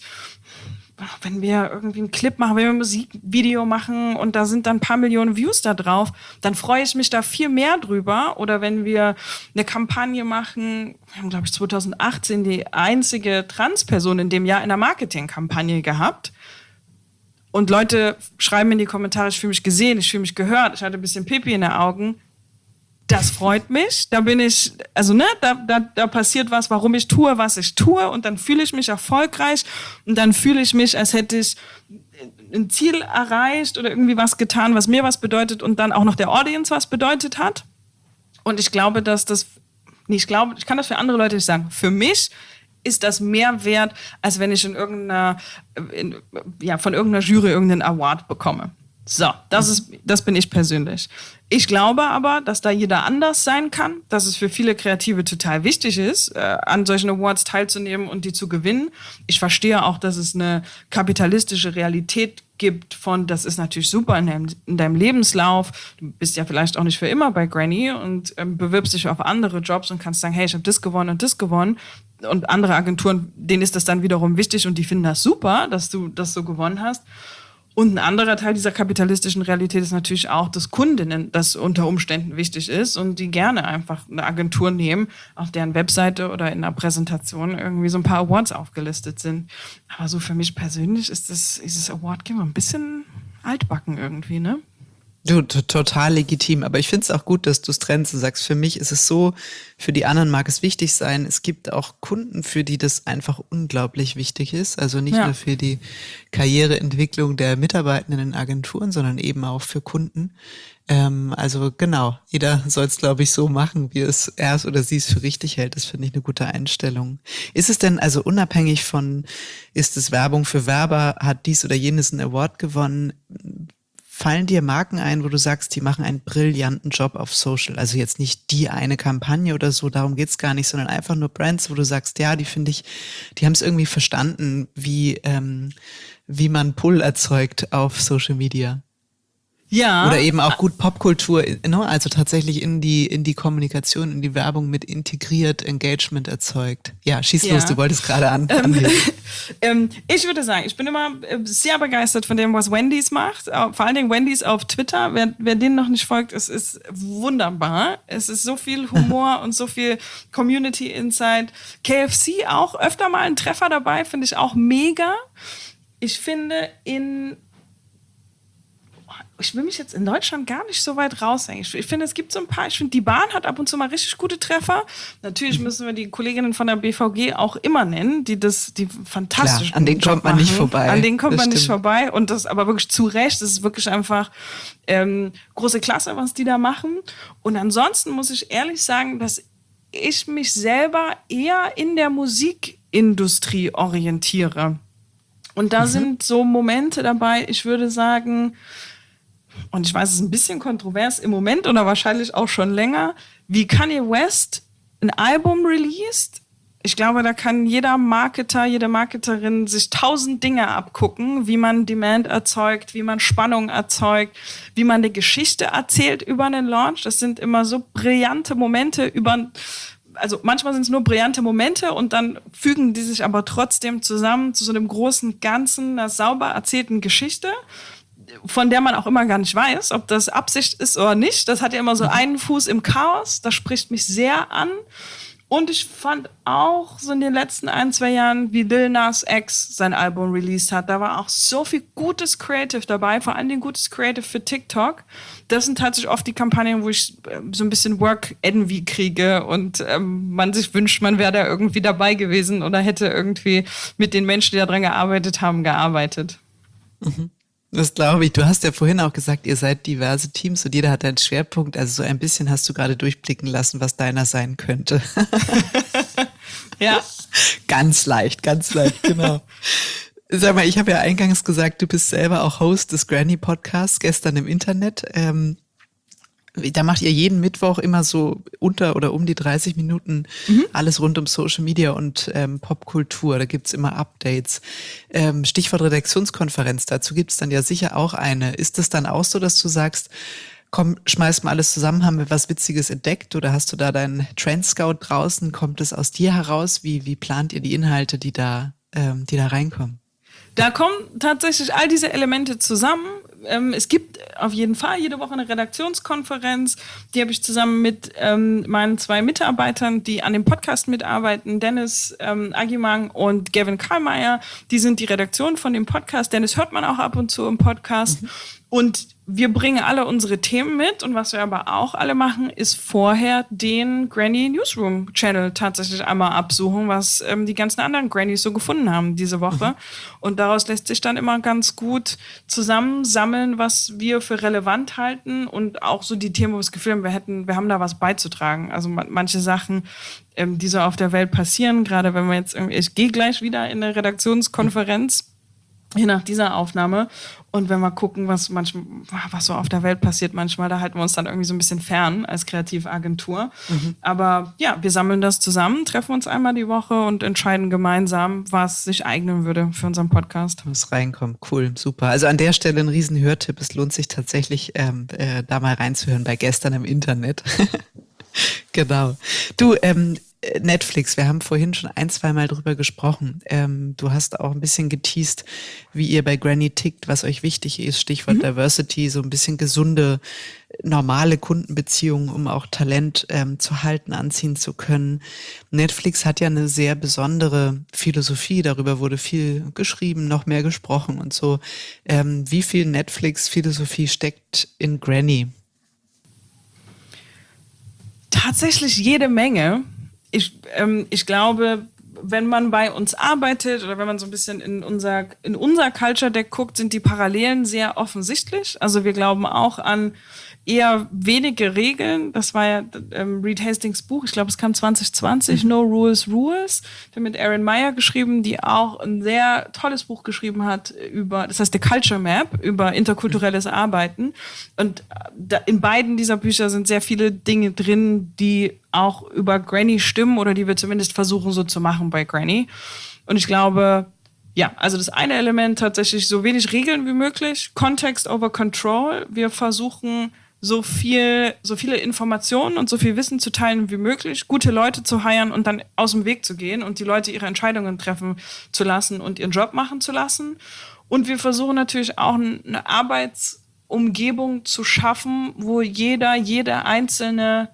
wenn wir irgendwie einen Clip machen, wenn wir ein Musikvideo machen und da sind dann ein paar Millionen Views da drauf, dann freue ich mich da viel mehr drüber. Oder wenn wir eine Kampagne machen, wir haben, glaube ich, zwanzig achtzehn die einzige Transperson in dem Jahr in der Marketingkampagne gehabt. Und Leute schreiben in die Kommentare, ich fühle mich gesehen, ich fühle mich gehört, ich hatte ein bisschen Pipi in den Augen. Das freut mich, da bin ich, also ne, da, da, da passiert was, warum ich tue, was ich tue und dann fühle ich mich erfolgreich und dann fühle ich mich, als hätte ich ein Ziel erreicht oder irgendwie was getan, was mir was bedeutet und dann auch noch der Audience was bedeutet hat. Und ich glaube, dass das, nee, ich glaube, ich kann das für andere Leute nicht sagen, für mich ist das mehr wert, als wenn ich in irgendeiner, in, ja, von irgendeiner Jury irgendeinen Award bekomme. So, das ist, das bin ich persönlich. Ich glaube aber, dass da jeder anders sein kann, dass es für viele Kreative total wichtig ist, äh, an solchen Awards teilzunehmen und die zu gewinnen. Ich verstehe auch, dass es eine kapitalistische Realität gibt von, das ist natürlich super in deinem, in deinem Lebenslauf. Du bist ja vielleicht auch nicht für immer bei Granny und ähm, bewirbst dich auf andere Jobs und kannst sagen, hey, ich habe das gewonnen und das gewonnen. Und andere Agenturen, denen ist das dann wiederum wichtig und die finden das super, dass du das so gewonnen hast. Und ein anderer Teil dieser kapitalistischen Realität ist natürlich auch, dass Kundinnen das unter Umständen wichtig ist und die gerne einfach eine Agentur nehmen, auf deren Webseite oder in einer Präsentation irgendwie so ein paar Awards aufgelistet sind. Aber so für mich persönlich ist das, dieses Award-Game ein bisschen altbacken irgendwie, ne? Du, t- total legitim, aber ich finde es auch gut, dass du es trennst und sagst, für mich ist es so, für die anderen mag es wichtig sein. Es gibt auch Kunden, für die das einfach unglaublich wichtig ist. Also nicht ja. nur für die Karriereentwicklung der Mitarbeitenden in Agenturen, sondern eben auch für Kunden. Ähm, also genau, jeder soll es, glaube ich, so machen, wie es er oder sie es für richtig hält. Das finde ich eine gute Einstellung. Ist es denn also unabhängig von, ist es Werbung für Werber, hat dies oder jenes einen Award gewonnen? Fallen dir Marken ein, wo du sagst, die machen einen brillanten Job auf Social? Also jetzt nicht die eine Kampagne oder so, darum geht's gar nicht, sondern einfach nur Brands, wo du sagst, ja, die finde ich, die haben es irgendwie verstanden, wie, ähm, wie man Pull erzeugt auf Social Media. Ja. Oder eben auch gut Popkultur, ne? Also tatsächlich in die, in die Kommunikation, in die Werbung mit integriert, Engagement erzeugt. Ja, schieß ja. los, du wolltest gerade an. Ähm, ähm, ich würde sagen, ich bin immer sehr begeistert von dem, was Wendy's macht. Vor allen Dingen Wendy's auf Twitter. Wer, wer denen noch nicht folgt, es ist wunderbar. Es ist so viel Humor und so viel Community Insight. K F C auch öfter mal ein Treffer dabei, finde ich auch mega. Ich finde in Ich will mich jetzt in Deutschland gar nicht so weit raushängen. Ich finde, es gibt so ein paar, ich finde, die Bahn hat ab und zu mal richtig gute Treffer. Natürlich müssen wir die Kolleginnen von der B V G auch immer nennen, die das, die fantastisch Klar, an denen kommt man machen. nicht vorbei. An denen kommt das man stimmt. nicht vorbei. Und das aber wirklich zu Recht. Das ist wirklich einfach ähm, große Klasse, was die da machen. Und ansonsten muss ich ehrlich sagen, dass ich mich selber eher in der Musikindustrie orientiere. Und da mhm. sind so Momente dabei, ich würde sagen, und ich weiß, es ist ein bisschen kontrovers im Moment oder wahrscheinlich auch schon länger, wie Kanye West ein Album released. Ich glaube, da kann jeder Marketer, jede Marketerin sich tausend Dinge abgucken, wie man Demand erzeugt, wie man Spannung erzeugt, wie man eine Geschichte erzählt über einen Launch. Das sind immer so brillante Momente über... Also manchmal sind es nur brillante Momente und dann fügen die sich aber trotzdem zusammen zu so einem großen Ganzen, einer sauber erzählten Geschichte, von der man auch immer gar nicht weiß, ob das Absicht ist oder nicht. Das hat ja immer so einen Fuß im Chaos. Das spricht mich sehr an. Und ich fand auch so in den letzten ein, zwei Jahren, wie Lil Nas X sein Album released hat, da war auch so viel gutes Creative dabei, vor allem gutes Creative für TikTok. Das sind tatsächlich oft die Kampagnen, wo ich so ein bisschen Work-Envy kriege und ähm, man sich wünscht, man wäre da irgendwie dabei gewesen oder hätte irgendwie mit den Menschen, die da dran gearbeitet haben, gearbeitet. Mhm. Das glaube ich. Du hast ja vorhin auch gesagt, ihr seid diverse Teams und jeder hat einen Schwerpunkt. Also so ein bisschen hast du gerade durchblicken lassen, was deiner sein könnte. Ja. Ganz leicht, ganz leicht, genau. Sag mal, ich habe ja eingangs gesagt, du bist selber auch Host des Granny-Podcasts, gestern im Internet. Ähm, da macht ihr jeden Mittwoch immer so unter oder um die dreißig Minuten mhm. alles rund um Social Media und ähm, Popkultur. Da gibt's immer Updates. Ähm, Stichwort Redaktionskonferenz, dazu gibt's dann ja sicher auch eine. Ist das dann auch so, dass du sagst, komm, schmeiß mal alles zusammen, haben wir was Witziges entdeckt oder hast du da deinen Trendscout draußen? Kommt es aus dir heraus? Wie, wie plant ihr die Inhalte, die da, ähm, die da reinkommen? Da kommen tatsächlich all diese Elemente zusammen. Ähm, es gibt auf jeden Fall jede Woche eine Redaktionskonferenz. Die habe ich zusammen mit ähm, meinen zwei Mitarbeitern, die an dem Podcast mitarbeiten, Dennis ähm, Agimang und Gavin Karlmeier. Die sind die Redaktion von dem Podcast. Dennis hört man auch ab und zu im Podcast. Mhm. Und wir bringen alle unsere Themen mit und was wir aber auch alle machen, ist vorher den Granny Newsroom Channel tatsächlich einmal absuchen, was ähm, die ganzen anderen Grannys so gefunden haben diese Woche. Mhm. Und daraus lässt sich dann immer ganz gut zusammensammeln, was wir für relevant halten und auch so die Themen, wo wir das Gefühl haben, wir hätten, wir haben da was beizutragen. Also manche Sachen, ähm, die so auf der Welt passieren, gerade wenn wir jetzt irgendwie, ich gehe gleich wieder in eine Redaktionskonferenz, mhm. hier nach dieser Aufnahme. Und wenn wir gucken, was manchmal, was so auf der Welt passiert manchmal, da halten wir uns dann irgendwie so ein bisschen fern als Kreativagentur. Mhm. Aber ja, wir sammeln das zusammen, treffen uns einmal die Woche und entscheiden gemeinsam, was sich eignen würde für unseren Podcast. Was reinkommt, cool, super. Also an der Stelle ein riesen Hörtipp. Es lohnt sich tatsächlich, ähm, äh, da mal reinzuhören bei gestern im Internet. Genau. Du, ähm, Netflix, wir haben vorhin schon ein, zwei Mal drüber gesprochen. Ähm, du hast auch ein bisschen geteased, wie ihr bei Granny tickt, was euch wichtig ist. Stichwort mhm. Diversity, so ein bisschen gesunde, normale Kundenbeziehungen, um auch Talent ähm, zu halten, anziehen zu können. Netflix hat ja eine sehr besondere Philosophie, darüber wurde viel geschrieben, noch mehr gesprochen und so. Ähm, wie viel Netflix-Philosophie steckt in Granny? Tatsächlich jede Menge. Ich, ähm, ich glaube, wenn man bei uns arbeitet oder wenn man so ein bisschen in unser, in unser Culture Deck guckt, sind die Parallelen sehr offensichtlich. Also wir glauben auch an eher wenige Regeln. Das war ja ähm, Reed Hastings Buch, ich glaube, es kam zwanzig zwanzig, mhm. No Rules, Rules. Der mit Erin Meyer geschrieben, die auch ein sehr tolles Buch geschrieben hat über, das heißt The Culture Map, über interkulturelles mhm. Arbeiten. Und da, in beiden dieser Bücher sind sehr viele Dinge drin, die auch über Granny stimmen oder die wir zumindest versuchen so zu machen bei Granny. Und ich glaube, ja, also das eine Element tatsächlich so wenig Regeln wie möglich, Context over Control. Wir versuchen so viel, so viele Informationen und so viel Wissen zu teilen wie möglich, gute Leute zu hiren und dann aus dem Weg zu gehen und die Leute ihre Entscheidungen treffen zu lassen und ihren Job machen zu lassen. Und wir versuchen natürlich auch eine Arbeitsumgebung zu schaffen, wo jeder, jede einzelne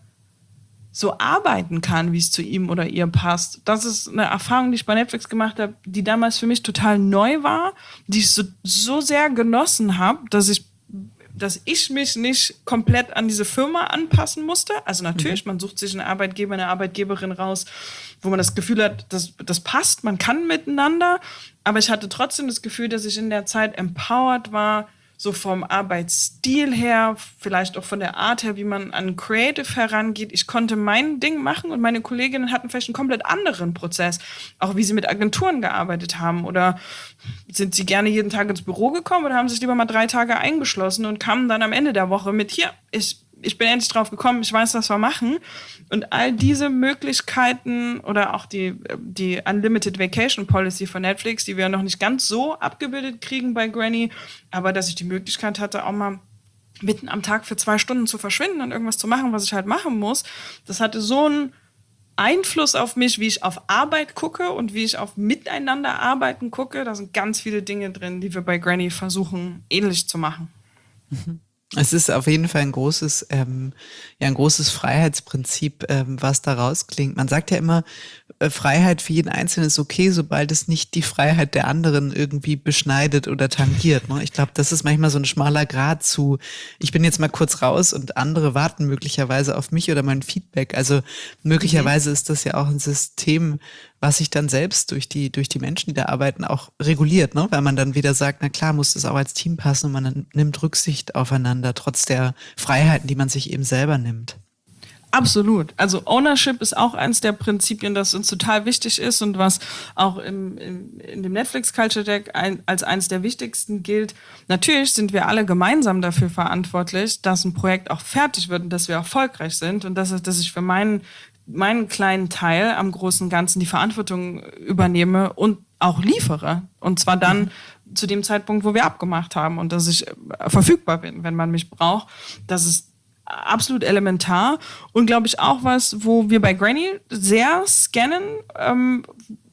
so arbeiten kann, wie es zu ihm oder ihr passt. Das ist eine Erfahrung, die ich bei Netflix gemacht habe, die damals für mich total neu war, die ich so, so sehr genossen habe, dass ich dass ich mich nicht komplett an diese Firma anpassen musste. Also natürlich, mhm. man sucht sich einen Arbeitgeber, eine Arbeitgeberin raus, wo man das Gefühl hat, das, das passt, man kann miteinander. Aber ich hatte trotzdem das Gefühl, dass ich in der Zeit empowered war, so vom Arbeitsstil her, vielleicht auch von der Art her, wie man an Creative herangeht. Ich konnte mein Ding machen und meine Kolleginnen hatten vielleicht einen komplett anderen Prozess. Auch wie sie mit Agenturen gearbeitet haben. Oder sind sie gerne jeden Tag ins Büro gekommen oder haben sich lieber mal drei Tage eingeschlossen und kamen dann am Ende der Woche mit, hier, ich, ich bin endlich drauf gekommen, ich weiß, was wir machen. Und all diese Möglichkeiten oder auch die, die Unlimited Vacation Policy von Netflix, die wir noch nicht ganz so abgebildet kriegen bei Granny, aber dass ich die Möglichkeit hatte, auch mal mitten am Tag für zwei Stunden zu verschwinden und irgendwas zu machen, was ich halt machen muss, das hatte so einen Einfluss auf mich, wie ich auf Arbeit gucke und wie ich auf Miteinander arbeiten gucke. Da sind ganz viele Dinge drin, die wir bei Granny versuchen, ähnlich zu machen. Mhm. Es ist auf jeden Fall ein großes, ähm, ja, ein großes Freiheitsprinzip, ähm, was da rausklingt. Man sagt ja immer, äh, Freiheit für jeden Einzelnen ist okay, sobald es nicht die Freiheit der anderen irgendwie beschneidet oder tangiert. Ne? Ich glaube, das ist manchmal so ein schmaler Grat zu, ich bin jetzt mal kurz raus und andere warten möglicherweise auf mich oder mein Feedback. Also möglicherweise mhm. ist das ja auch ein System, was sich dann selbst durch die, durch die Menschen, die da arbeiten, auch reguliert, ne? Weil man dann wieder sagt, na klar, muss das auch als Team passen und man nimmt Rücksicht aufeinander, trotz der Freiheiten, die man sich eben selber nimmt. Absolut. Also Ownership ist auch eins der Prinzipien, das uns total wichtig ist und was auch im, im, in dem Netflix Culture Deck ein, als eines der wichtigsten gilt. Natürlich sind wir alle gemeinsam dafür verantwortlich, dass ein Projekt auch fertig wird und dass wir erfolgreich sind und dass, dass ich für meinen meinen kleinen Teil am großen Ganzen die Verantwortung übernehme und auch liefere. Und zwar dann mhm. zu dem Zeitpunkt, wo wir abgemacht haben und dass ich verfügbar bin, wenn man mich braucht. Das ist absolut elementar und glaube ich auch was, wo wir bei Granny sehr scannen. Ähm,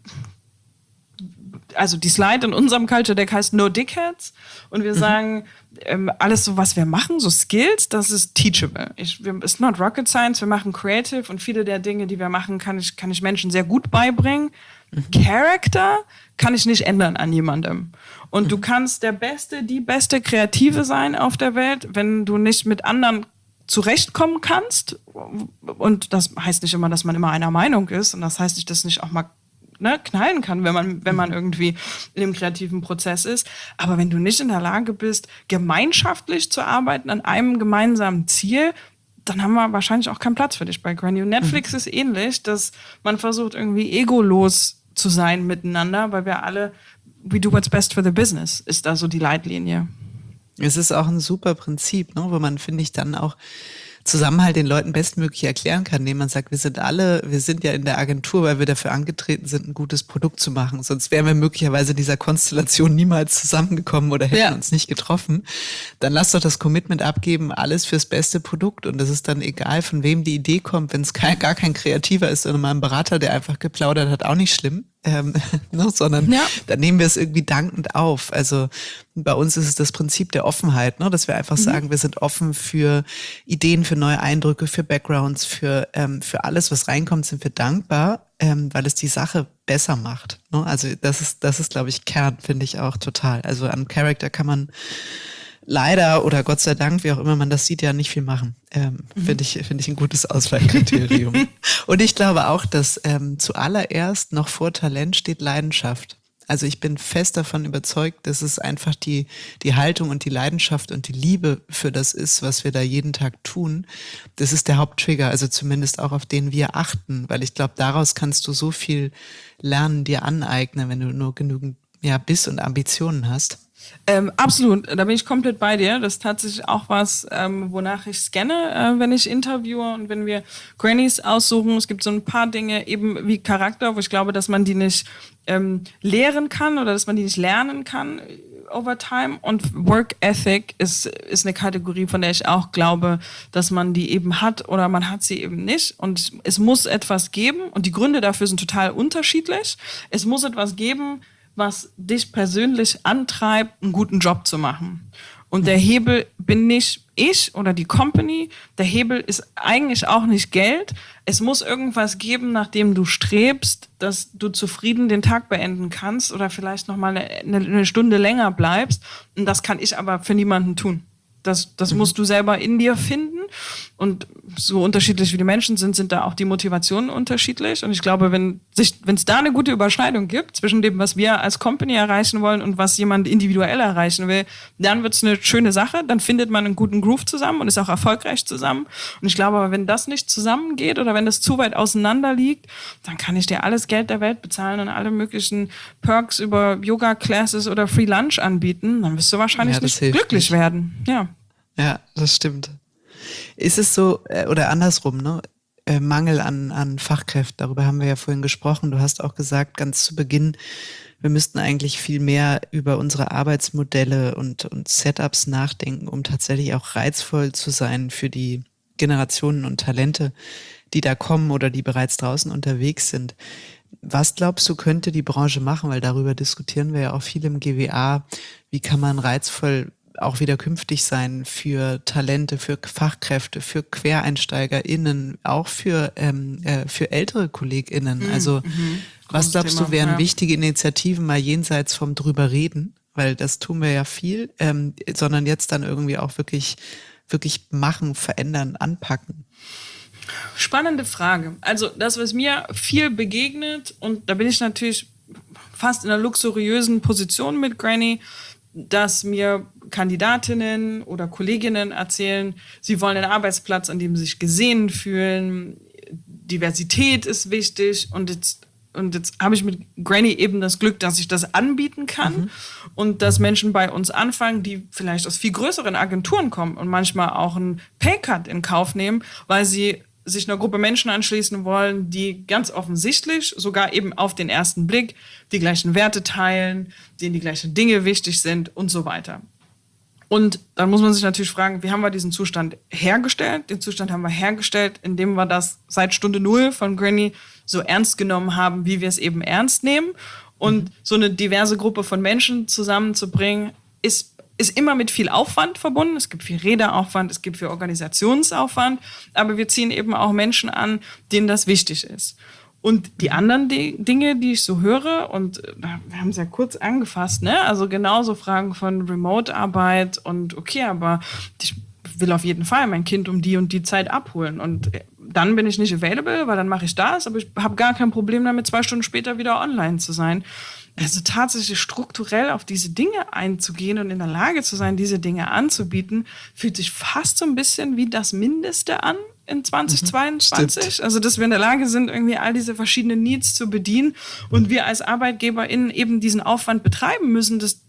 also die Slide in unserem Culture Deck heißt No Dickheads und wir mhm. sagen, ähm, alles so, was wir machen, so Skills, das ist teachable. Ich, wir, it's not rocket science, wir machen creative und viele der Dinge, die wir machen, kann ich, kann ich Menschen sehr gut beibringen. Mhm. Character kann ich nicht ändern an jemandem. Und mhm. du kannst der Beste, die beste Kreative sein auf der Welt, wenn du nicht mit anderen zurechtkommen kannst. Und das heißt nicht immer, dass man immer einer Meinung ist und das heißt nicht, dass nicht auch mal Ne, knallen kann, wenn man, wenn man irgendwie in dem kreativen Prozess ist. Aber wenn du nicht in der Lage bist, gemeinschaftlich zu arbeiten an einem gemeinsamen Ziel, dann haben wir wahrscheinlich auch keinen Platz für dich bei Granny. Und Netflix mhm. ist ähnlich, dass man versucht, irgendwie egolos zu sein miteinander, weil wir alle, we do what's best for the business, ist da so die Leitlinie. Es ist auch ein super Prinzip, ne, wo man, finde ich, dann auch Zusammenhalt den Leuten bestmöglich erklären kann, indem man sagt, wir sind alle, wir sind ja in der Agentur, weil wir dafür angetreten sind, ein gutes Produkt zu machen. Sonst wären wir möglicherweise in dieser Konstellation niemals zusammengekommen oder hätten ja. uns nicht getroffen. Dann lass doch das Commitment abgeben, alles fürs beste Produkt. Und das ist dann egal, von wem die Idee kommt. Wenn es kein, gar kein Kreativer ist, sondern mal ein Berater, der einfach geplaudert hat, auch nicht schlimm. Ähm, ne, sondern ja. dann nehmen wir es irgendwie dankend auf. Also bei uns ist es das Prinzip der Offenheit, ne, dass wir einfach mhm. sagen, wir sind offen für Ideen, für neue Eindrücke, für Backgrounds, für ähm, für alles, was reinkommt, sind wir dankbar, ähm, weil es die Sache besser macht. Ne? Also das ist, das ist, glaube ich, Kern, finde ich auch total. Also am Charakter kann man leider oder Gott sei Dank, wie auch immer man das sieht, ja nicht viel machen. Ähm, mhm. Finde ich, finde ich ein gutes Auswahlkriterium. Und ich glaube auch, dass ähm, zuallererst noch vor Talent steht Leidenschaft. Also ich bin fest davon überzeugt, dass es einfach die, die Haltung und die Leidenschaft und die Liebe für das ist, was wir da jeden Tag tun. Das ist der Haupttrigger, also zumindest auch auf den wir achten, weil ich glaube, daraus kannst du so viel lernen, dir aneignen, wenn du nur genügend ja, Biss und Ambitionen hast. Ähm, absolut, da bin ich komplett bei dir. Das ist tatsächlich auch was, ähm, wonach ich scanne, äh, wenn ich interviewe und wenn wir Grannies aussuchen. Es gibt so ein paar Dinge eben wie Charakter, wo ich glaube, dass man die nicht ähm, lehren kann oder dass man die nicht lernen kann over time. Und Work Ethic ist, ist eine Kategorie, von der ich auch glaube, dass man die eben hat oder man hat sie eben nicht. Und es muss etwas geben und die Gründe dafür sind total unterschiedlich. Es muss etwas geben, was dich persönlich antreibt, einen guten Job zu machen. Und der Hebel bin nicht ich oder die Company. Der Hebel ist eigentlich auch nicht Geld. Es muss irgendwas geben, nach dem du strebst, dass du zufrieden den Tag beenden kannst oder vielleicht noch mal eine, eine Stunde länger bleibst. Und das kann ich aber für niemanden tun. Das, das musst du selber in dir finden. Und so unterschiedlich wie die Menschen sind, sind da auch die Motivationen unterschiedlich. Und ich glaube, wenn sich, wenn es da eine gute Überschneidung gibt zwischen dem, was wir als Company erreichen wollen und was jemand individuell erreichen will, dann wird es eine schöne Sache. Dann findet man einen guten Groove zusammen und ist auch erfolgreich zusammen. Und ich glaube aber, wenn das nicht zusammengeht oder wenn das zu weit auseinander liegt, dann kann ich dir alles Geld der Welt bezahlen und alle möglichen Perks über Yoga-Classes oder Free Lunch anbieten. Dann wirst du wahrscheinlich ja, nicht glücklich nicht. werden. Ja. Ja, das stimmt. Ist es so, oder andersrum, ne? Mangel an, an Fachkräften, darüber haben wir ja vorhin gesprochen. Du hast auch gesagt, ganz zu Beginn, wir müssten eigentlich viel mehr über unsere Arbeitsmodelle und, und Setups nachdenken, um tatsächlich auch reizvoll zu sein für die Generationen und Talente, die da kommen oder die bereits draußen unterwegs sind. Was glaubst du, könnte die Branche machen? Weil darüber diskutieren wir ja auch viel im G W A. Wie kann man reizvoll auch wieder künftig sein für Talente, für Fachkräfte, für QuereinsteigerInnen, auch für, ähm, äh, für ältere KollegInnen. Also mhm. was glaubst Thema, du, wären ja. wichtige Initiativen mal jenseits vom drüber reden? Weil das tun wir ja viel, ähm, sondern jetzt dann irgendwie auch wirklich, wirklich machen, verändern, anpacken. Spannende Frage. Also das, was mir viel begegnet, und da bin ich natürlich fast in einer luxuriösen Position mit Granny, dass mir Kandidatinnen oder Kolleginnen erzählen, sie wollen einen Arbeitsplatz, an dem sie sich gesehen fühlen. Diversität ist wichtig und jetzt, und jetzt habe ich mit Granny eben das Glück, dass ich das anbieten kann mhm. und dass Menschen bei uns anfangen, die vielleicht aus viel größeren Agenturen kommen und manchmal auch einen Paycut in Kauf nehmen, weil sie sich einer Gruppe Menschen anschließen wollen, die ganz offensichtlich, sogar eben auf den ersten Blick, die gleichen Werte teilen, denen die gleichen Dinge wichtig sind und so weiter. Und dann muss man sich natürlich fragen, wie haben wir diesen Zustand hergestellt? Den Zustand haben wir hergestellt, indem wir das seit Stunde Null von Granny so ernst genommen haben, wie wir es eben ernst nehmen. Und mhm. so eine diverse Gruppe von Menschen zusammenzubringen, ist ist immer mit viel Aufwand verbunden. Es gibt viel Redeaufwand, es gibt viel Organisationsaufwand, aber wir ziehen eben auch Menschen an, denen das wichtig ist. Und die anderen D- Dinge, die ich so höre, und wir haben es ja kurz angefasst, ne? Also genauso Fragen von Remote-Arbeit und okay, aber ich will auf jeden Fall mein Kind um die und die Zeit abholen und dann bin ich nicht available, weil dann mache ich das, aber ich habe gar kein Problem damit, zwei Stunden später wieder online zu sein. Also tatsächlich strukturell auf diese Dinge einzugehen und in der Lage zu sein, diese Dinge anzubieten, fühlt sich fast so ein bisschen wie das Mindeste an in zwanzig zweiundzwanzig. Mhm, also dass wir in der Lage sind, irgendwie all diese verschiedenen Needs zu bedienen und wir als ArbeitgeberInnen eben diesen Aufwand betreiben müssen, das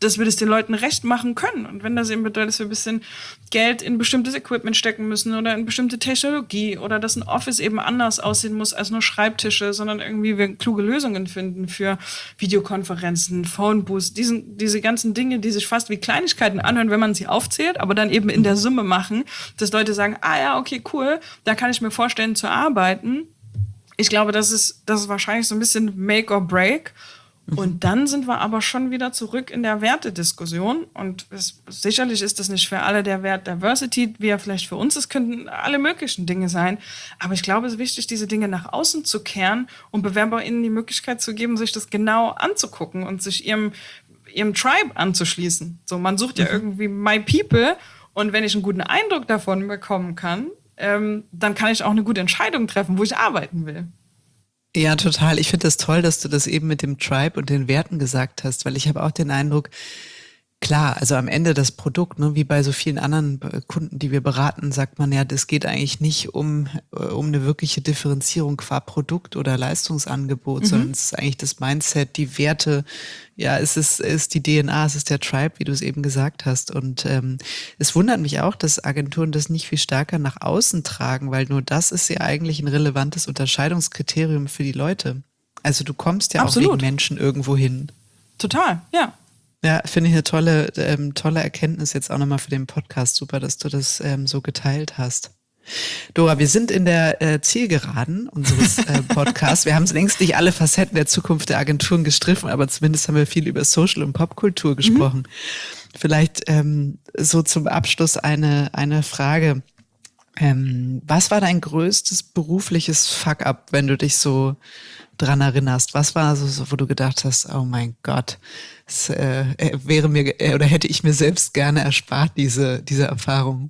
dass wir das den Leuten recht machen können. Und wenn das eben bedeutet, dass wir ein bisschen Geld in bestimmtes Equipment stecken müssen oder in bestimmte Technologie oder dass ein Office eben anders aussehen muss als nur Schreibtische, sondern irgendwie wir kluge Lösungen finden für Videokonferenzen, Phonebooths, diesen, diese ganzen Dinge, die sich fast wie Kleinigkeiten anhören, wenn man sie aufzählt, aber dann eben in der Summe machen, dass Leute sagen, ah ja, okay, cool, da kann ich mir vorstellen zu arbeiten. Ich glaube, das ist, das ist wahrscheinlich so ein bisschen Make or Break. Und dann sind wir aber schon wieder zurück in der Wertediskussion. Und es, sicherlich ist das nicht für alle der Wert Diversity, wie er vielleicht für uns ist, könnten alle möglichen Dinge sein. Aber ich glaube, es ist wichtig, diese Dinge nach außen zu kehren und BewerberInnen die Möglichkeit zu geben, sich das genau anzugucken und sich ihrem, ihrem Tribe anzuschließen. So, man sucht ja irgendwie my people. Und wenn ich einen guten Eindruck davon bekommen kann, ähm, dann kann ich auch eine gute Entscheidung treffen, wo ich arbeiten will. Ja, total. Ich finde das toll, dass du das eben mit dem Tribe und den Werten gesagt hast, weil ich habe auch den Eindruck, klar, also am Ende das Produkt, ne, wie bei so vielen anderen Kunden, die wir beraten, sagt man ja, das geht eigentlich nicht um, um eine wirkliche Differenzierung qua Produkt oder Leistungsangebot, mhm. sondern es ist eigentlich das Mindset, die Werte, ja, es ist, es ist die D N A, es ist der Tribe, wie du es eben gesagt hast. Und ähm, es wundert mich auch, dass Agenturen das nicht viel stärker nach außen tragen, weil nur das ist ja eigentlich ein relevantes Unterscheidungskriterium für die Leute. Also du kommst ja Absolut. auch wegen Menschen irgendwo hin. Total, ja. Ja, finde ich eine tolle, ähm, tolle Erkenntnis jetzt auch nochmal für den Podcast. Super, dass du das ähm, so geteilt hast. Dora, wir sind in der äh, Zielgeraden unseres äh, Podcasts. Wir haben längst nicht alle Facetten der Zukunft der Agenturen gestriffen, aber zumindest haben wir viel über Social- und Popkultur gesprochen. Mhm. Vielleicht ähm, so zum Abschluss eine, eine Frage. Ähm, was war dein größtes berufliches Fuck-up, wenn du dich so dran erinnerst? Was war so, so wo du gedacht hast, oh mein Gott, es äh, wäre mir äh, oder hätte ich mir selbst gerne erspart, diese, diese Erfahrung?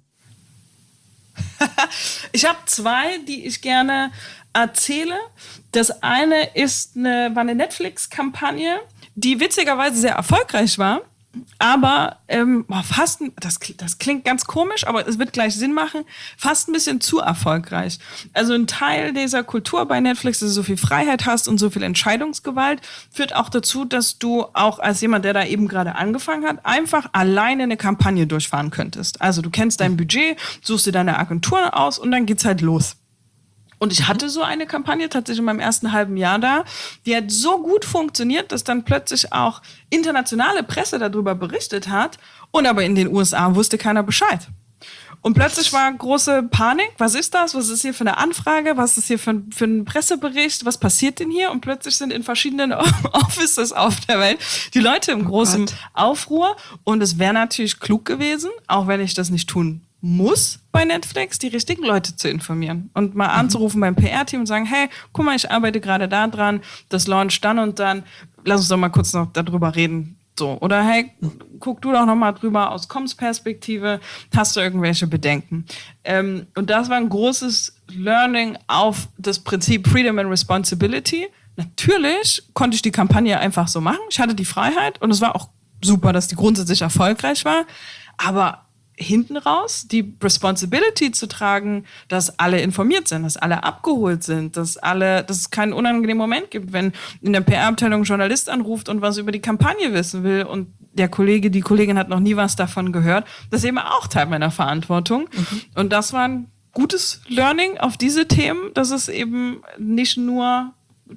Ich habe zwei, die ich gerne erzähle. Das eine ist eine, war eine Netflix-Kampagne, die witzigerweise sehr erfolgreich war. Aber ähm, fast, das, das klingt ganz komisch, aber es wird gleich Sinn machen, fast ein bisschen zu erfolgreich. Also ein Teil dieser Kultur bei Netflix, dass du so viel Freiheit hast und so viel Entscheidungsgewalt, führt auch dazu, dass du auch als jemand, der da eben gerade angefangen hat, einfach alleine eine Kampagne durchfahren könntest. Also du kennst dein Budget, suchst dir deine Agentur aus und dann geht's halt los. Und ich hatte so eine Kampagne tatsächlich in meinem ersten halben Jahr da. Die hat so gut funktioniert, dass dann plötzlich auch internationale Presse darüber berichtet hat. Und aber in den U S A wusste keiner Bescheid. Und plötzlich war große Panik. Was ist das? Was ist hier für eine Anfrage? Was ist hier für ein, für ein Pressebericht? Was passiert denn hier? Und plötzlich sind in verschiedenen Offices auf der Welt die Leute im großen Aufruhr. Und es wäre natürlich klug gewesen, auch wenn ich das nicht tun muss bei Netflix, die richtigen Leute zu informieren und mal anzurufen beim P R-Team und sagen, hey, guck mal, ich arbeite gerade da dran, das launcht dann und dann, lass uns doch mal kurz noch darüber reden. So, oder hey, guck du doch noch mal drüber aus Comms-Perspektive, hast du irgendwelche Bedenken? Ähm, und das war ein großes Learning auf das Prinzip Freedom and Responsibility. Natürlich konnte ich die Kampagne einfach so machen, ich hatte die Freiheit und es war auch super, dass die grundsätzlich erfolgreich war, aber hinten raus die Responsibility zu tragen, dass alle informiert sind, dass alle abgeholt sind, dass alle, dass es keinen unangenehmen Moment gibt, wenn in der P R-Abteilung ein Journalist anruft und was über die Kampagne wissen will und der Kollege, die Kollegin hat noch nie was davon gehört. Das ist eben auch Teil meiner Verantwortung. Mhm. Und das war ein gutes Learning auf diese Themen, dass es eben nicht nur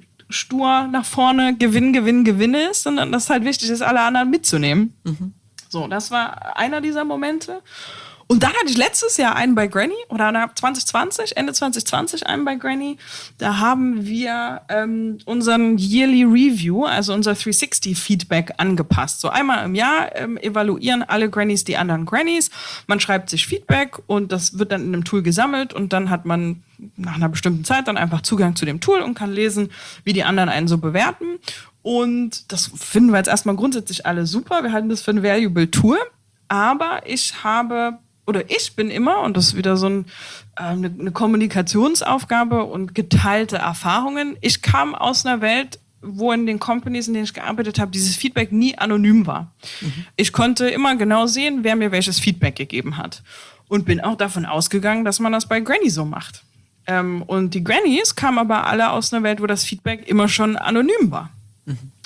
stur nach vorne Gewinn, Gewinn, Gewinn ist, sondern dass es halt wichtig ist, alle anderen mitzunehmen. Mhm. So, das war einer dieser Momente. Und dann hatte ich letztes Jahr einen bei Granny, oder zwanzig zwanzig, Ende zwanzig zwanzig einen bei Granny. Da haben wir ähm, unseren Yearly Review, also unser dreihundertsechzig Feedback angepasst. So einmal im Jahr ähm, evaluieren alle Grannies die anderen Grannies. Man schreibt sich Feedback und das wird dann in einem Tool gesammelt und dann hat man nach einer bestimmten Zeit dann einfach Zugang zu dem Tool und kann lesen, wie die anderen einen so bewerten. Und das finden wir jetzt erstmal grundsätzlich alle super. Wir halten das für ein valuable Tool. Aber ich habe, oder ich bin immer, und das ist wieder so ein, äh, eine, eine Kommunikationsaufgabe und geteilte Erfahrungen. Ich kam aus einer Welt, wo in den Companies, in denen ich gearbeitet habe, dieses Feedback nie anonym war. Mhm. Ich konnte immer genau sehen, wer mir welches Feedback gegeben hat. Und bin auch davon ausgegangen, dass man das bei Granny so macht. Ähm, und die Grannies kamen aber alle aus einer Welt, wo das Feedback immer schon anonym war.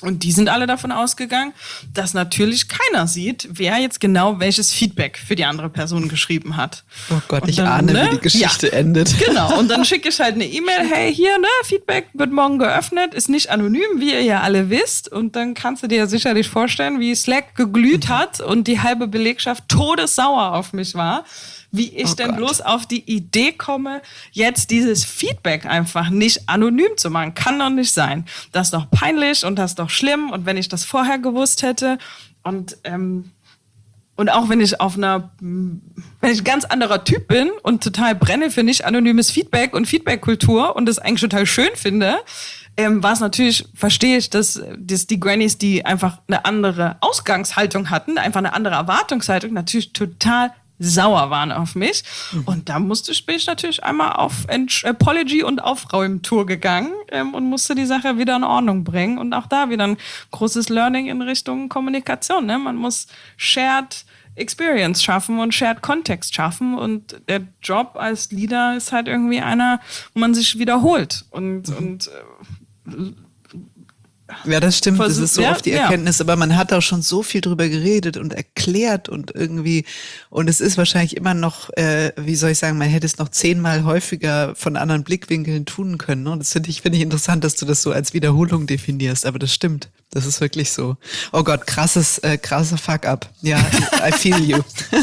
Und die sind alle davon ausgegangen, dass natürlich keiner sieht, wer jetzt genau welches Feedback für die andere Person geschrieben hat. Oh Gott, und ich dann, ahne, ne? wie die Geschichte ja, endet. Genau, und dann schicke ich halt eine E-Mail, hey, hier, ne, Feedback wird morgen geöffnet, ist nicht anonym, wie ihr ja alle wisst. Und dann kannst du dir ja sicherlich vorstellen, wie Slack geglüht hat und die halbe Belegschaft todessauer auf mich war. Wie ich oh denn Gott. bloß auf die Idee komme, jetzt dieses Feedback einfach nicht anonym zu machen. Kann doch nicht sein. Das ist doch peinlich und das ist doch schlimm. Und wenn ich das vorher gewusst hätte und, ähm, und auch wenn ich auf einer, wenn ich ein ganz anderer Typ bin und total brenne für nicht anonymes Feedback und Feedback-Kultur und das eigentlich total schön finde, ähm, war es natürlich, verstehe ich, dass, dass die Grannies, die einfach eine andere Ausgangshaltung hatten, einfach eine andere Erwartungshaltung, natürlich total sauer waren auf mich. Mhm. Und da musste ich, bin ich natürlich einmal auf Apology- und Aufräumtour gegangen ähm, und musste die Sache wieder in Ordnung bringen. Und auch da wieder ein großes Learning in Richtung Kommunikation. Ne? Man muss Shared Experience schaffen und Shared Context schaffen. Und der Job als Leader ist halt irgendwie einer, wo man sich wiederholt. Und, mhm. und äh, ja, das stimmt, Versuch, das ist so ja, oft die ja. Erkenntnis, aber man hat auch schon so viel drüber geredet und erklärt und irgendwie, und es ist wahrscheinlich immer noch, äh, wie soll ich sagen, man hätte es noch zehnmal häufiger von anderen Blickwinkeln tun können. Und das finde ich, finde ich interessant, dass du das so als Wiederholung definierst, aber das stimmt, das ist wirklich so. Oh Gott, krasses, äh, krasser Fuck-up. Ja, I feel you.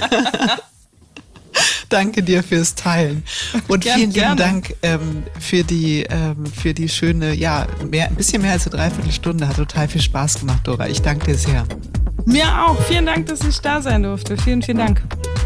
Danke dir fürs Teilen. Und Gern, vielen lieben gerne. Dank ähm, für die ähm, für die schöne, ja, mehr, ein bisschen mehr als eine Dreiviertelstunde. Hat total viel Spaß gemacht, Dora. Ich danke dir sehr. Mir auch. Vielen Dank, dass ich da sein durfte. Vielen, vielen Dank.